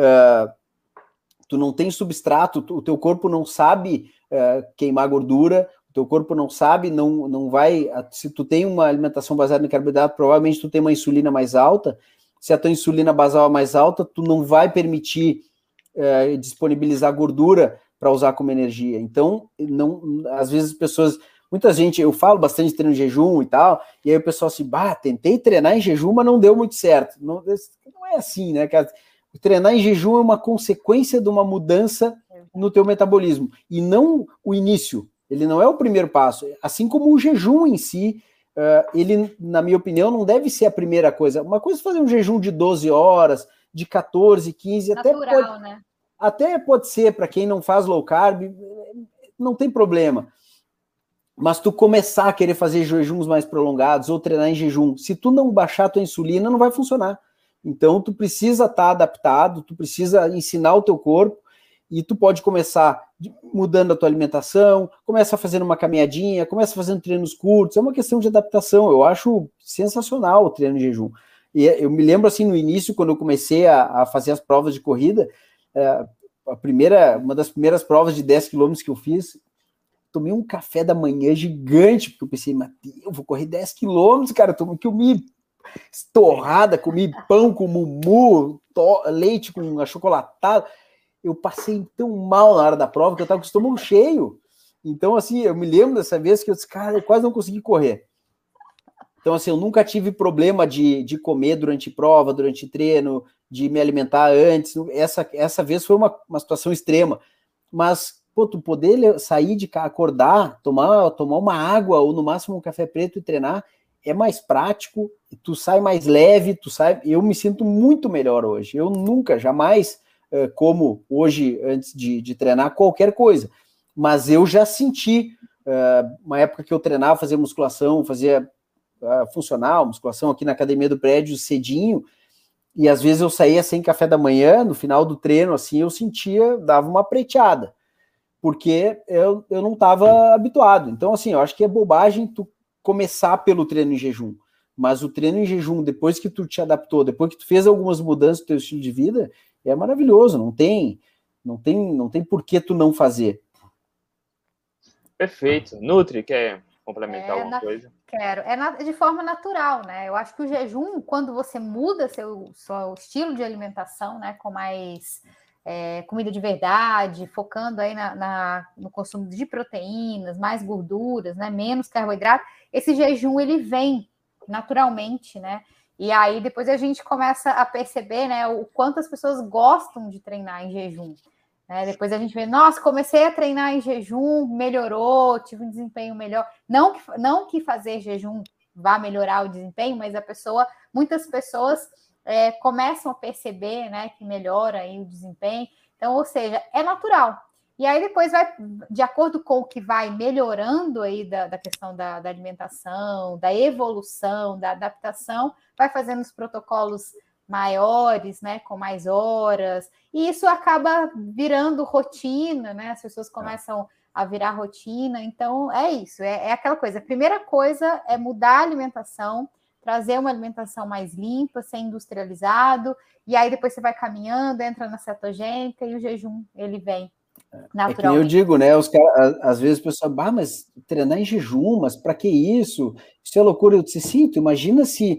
substrato, o teu corpo não sabe queimar gordura, o teu corpo não sabe, não vai. Se tu tem uma alimentação baseada em carboidrato, provavelmente tu tem uma insulina mais alta. Se a tua insulina basal é mais alta, tu não vai permitir disponibilizar gordura para usar como energia. Então, às vezes muita gente, eu falo bastante de treino em jejum e tal, e aí o pessoal assim, tentei treinar em jejum, mas não deu muito certo. Não é assim, né, cara? Treinar em jejum é uma consequência de uma mudança no teu metabolismo, e não o início, ele não é o primeiro passo, assim como o jejum em si, ele, na minha opinião, não deve ser a primeira coisa. Uma coisa é fazer um jejum de 12 horas, de 14, 15, natural, né? Até pode ser, para quem não faz low carb, não tem problema. Mas tu começar a querer fazer jejuns mais prolongados ou treinar em jejum, se tu não baixar a tua insulina, não vai funcionar. Então, tu precisa estar adaptado, tu precisa ensinar o teu corpo, e tu pode começar mudando a tua alimentação, começa fazendo uma caminhadinha, começa fazendo treinos curtos, é uma questão de adaptação. Eu acho sensacional o treino em jejum. E eu me lembro, assim, no início, quando eu comecei a fazer as provas de corrida, uma das primeiras provas de 10 quilômetros que eu fiz, tomei um café da manhã gigante, porque eu pensei, Matheus, eu vou correr 10 quilômetros, cara, eu comi torrada, comi pão com mumu, leite com achocolatado. Eu passei tão mal na hora da prova que eu tava com o estômago cheio. Então, assim, eu me lembro dessa vez que eu disse, cara, eu quase não consegui correr. Então, assim, eu nunca tive problema de comer durante prova, durante treino, de me alimentar antes. Essa vez foi uma situação extrema. Mas, tu poder sair de cá, acordar, tomar uma água ou no máximo um café preto e treinar, é mais prático, tu sai mais leve, eu me sinto muito melhor hoje. Eu nunca, jamais, como hoje, antes de treinar qualquer coisa. Mas eu já senti, uma época que eu treinava, fazia musculação, fazia funcional, musculação aqui na academia do prédio cedinho, e às vezes eu saía sem café da manhã, no final do treino, assim, eu sentia, dava uma preteada, porque eu não estava habituado. Então, assim, eu acho que é bobagem tu começar pelo treino em jejum, mas o treino em jejum, depois que tu te adaptou, depois que tu fez algumas mudanças no teu estilo de vida, é maravilhoso, não tem por que tu não fazer. Perfeito. Nutri, quer complementar alguma coisa? Quero. É de forma natural, né? Eu acho que o jejum, quando você muda seu estilo de alimentação, né, com mais comida de verdade, focando aí no consumo de proteínas, mais gorduras, né, menos carboidrato, esse jejum ele vem naturalmente, né? E aí depois a gente começa a perceber, né, o quanto as pessoas gostam de treinar em jejum. Depois a gente vê, nossa, comecei a treinar em jejum, melhorou, tive um desempenho melhor. Não que fazer jejum vá melhorar o desempenho, mas muitas pessoas começam a perceber, né, que melhora aí o desempenho. Então, ou seja, é natural. E aí depois vai, de acordo com o que vai melhorando aí da questão da alimentação, da evolução, da adaptação, vai fazendo os protocolos maiores, né, com mais horas, e isso acaba virando rotina, né, as pessoas começam a virar rotina, então é isso, é aquela coisa, a primeira coisa é mudar a alimentação, trazer uma alimentação mais limpa, sem industrializado, e aí depois você vai caminhando, entra na cetogênica e o jejum, ele vem naturalmente. É que eu digo, né, os caras, às vezes o pessoal, mas treinar em jejum, mas para que isso? Isso é loucura. Eu disse, sim, tu imagina se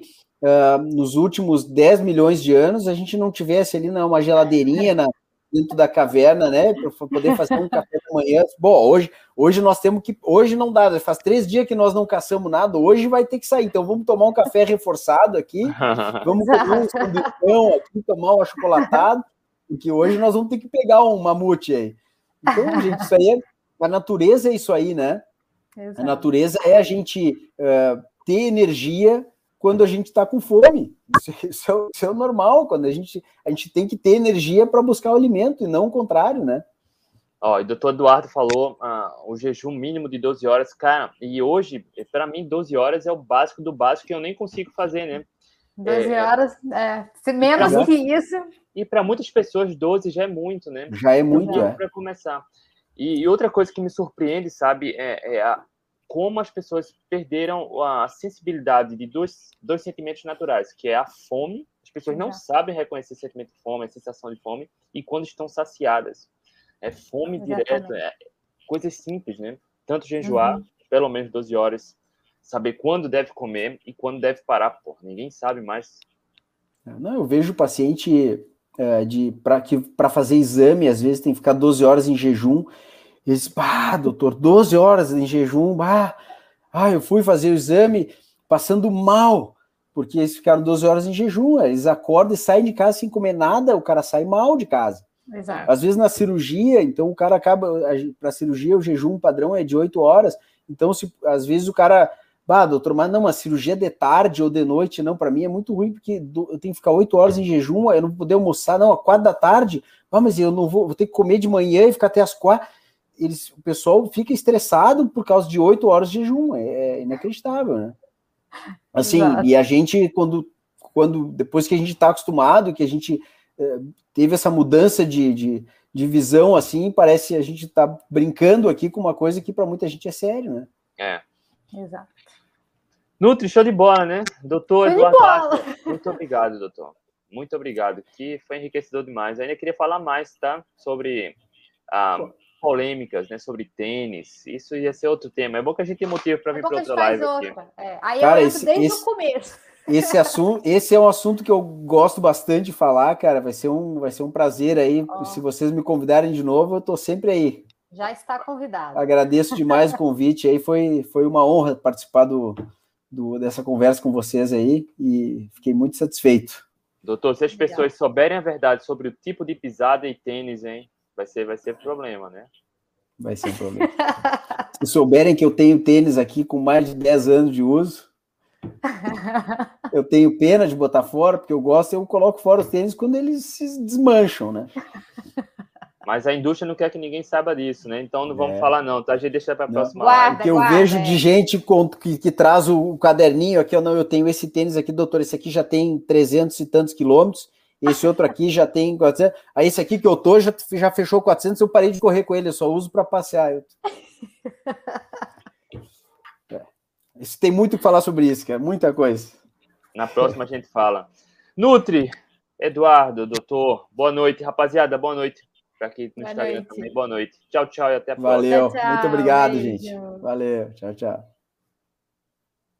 nos últimos 10 milhões de anos a gente não tivesse ali uma geladeirinha dentro da caverna, né, para poder fazer um café da manhã. Bom, hoje nós temos que, hoje não dá, faz 3 dias que nós não caçamos nada, hoje vai ter que sair, então vamos tomar um café reforçado aqui, vamos comer um sanduichão aqui, tomar um achocolatado, porque hoje nós vamos ter que pegar um mamute aí. Então, gente, isso aí a natureza é isso aí, né? Exato. A natureza é a gente ter energia quando a gente está com fome. Isso é o normal, quando a gente tem que ter energia para buscar o alimento e não o contrário, né? Ó, o doutor Eduardo falou o jejum mínimo de 12 horas, cara, e hoje, para mim, 12 horas é o básico do básico que eu nem consigo fazer, né? 12 horas, menos que isso. E para muitas pessoas, 12 já é muito, né? Já é muito, para começar. E outra coisa que me surpreende, sabe, como as pessoas perderam a sensibilidade de dois sentimentos naturais, que é a fome. As pessoas não sabem reconhecer o sentimento de fome, a sensação de fome, e quando estão saciadas. É fome direta, coisas simples, né? Tanto jejuar, pelo menos 12 horas, saber quando deve comer e quando deve parar. Porra, ninguém sabe mais. Não, eu vejo o paciente para fazer exame, às vezes tem que ficar 12 horas em jejum. Eles dizem, doutor, 12 horas em jejum, eu fui fazer o exame passando mal, porque eles ficaram 12 horas em jejum, eles acordam e saem de casa sem comer nada, o cara sai mal de casa. Exato. Às vezes na cirurgia, então o cara acaba, para cirurgia o jejum padrão é de 8 horas, então às vezes o cara, doutor, mas não, uma cirurgia de tarde ou de noite, não, para mim é muito ruim, porque eu tenho que ficar 8 horas em jejum, eu não vou poder almoçar, não, às 4 da tarde, mas eu não vou ter que comer de manhã e ficar até às 4, o pessoal fica estressado por causa de 8 horas de jejum, é inacreditável, né? Assim, exato. E a gente, quando depois que a gente está acostumado, que a gente teve essa mudança de visão, assim, parece a gente tá brincando aqui com uma coisa que para muita gente é sério, né? Exato. Nutri, show de bola, né? Doutor Eduardo, muito obrigado, doutor. Muito obrigado, que foi enriquecedor demais. Eu ainda queria falar mais, tá? Sobre polêmicas, né? Sobre tênis. Isso ia ser outro tema. É bom que a gente tem motivo para vir para outra live aqui. Aí cara, eu entro desde o começo. Esse é um assunto que eu gosto bastante de falar, cara. Vai ser um prazer aí. Se vocês me convidarem de novo, eu tô sempre aí. Já está convidado. Agradeço demais o convite aí. Foi uma honra participar dessa conversa com vocês aí e fiquei muito satisfeito. Doutor, se as pessoas souberem a verdade sobre o tipo de pisada e tênis, hein, vai ser problema, né? Vai ser um problema. Se souberem que eu tenho tênis aqui com mais de 10 anos de uso, eu tenho pena de botar fora, porque eu coloco fora os tênis quando eles se desmancham, né? Mas a indústria não quer que ninguém saiba disso, né? Então não vamos falar não, tá? A gente deixa para a próxima Guarda, live. Porque eu vejo de gente que traz o caderninho aqui, eu tenho esse tênis aqui, doutor, esse aqui já tem 300 e tantos quilômetros, esse outro aqui já tem 400, aí esse aqui que eu tô já fechou 400, eu parei de correr com ele, eu só uso para passear. Isso tem muito que falar sobre isso, cara, muita coisa. Na próxima a gente fala. Nutri, Eduardo, doutor, boa noite, rapaziada, boa noite. Para aqui no Instagram também, boa noite. Tchau, tchau e até a próxima. Valeu, Tchau, muito obrigado, beijo. gente. Valeu, tchau, tchau.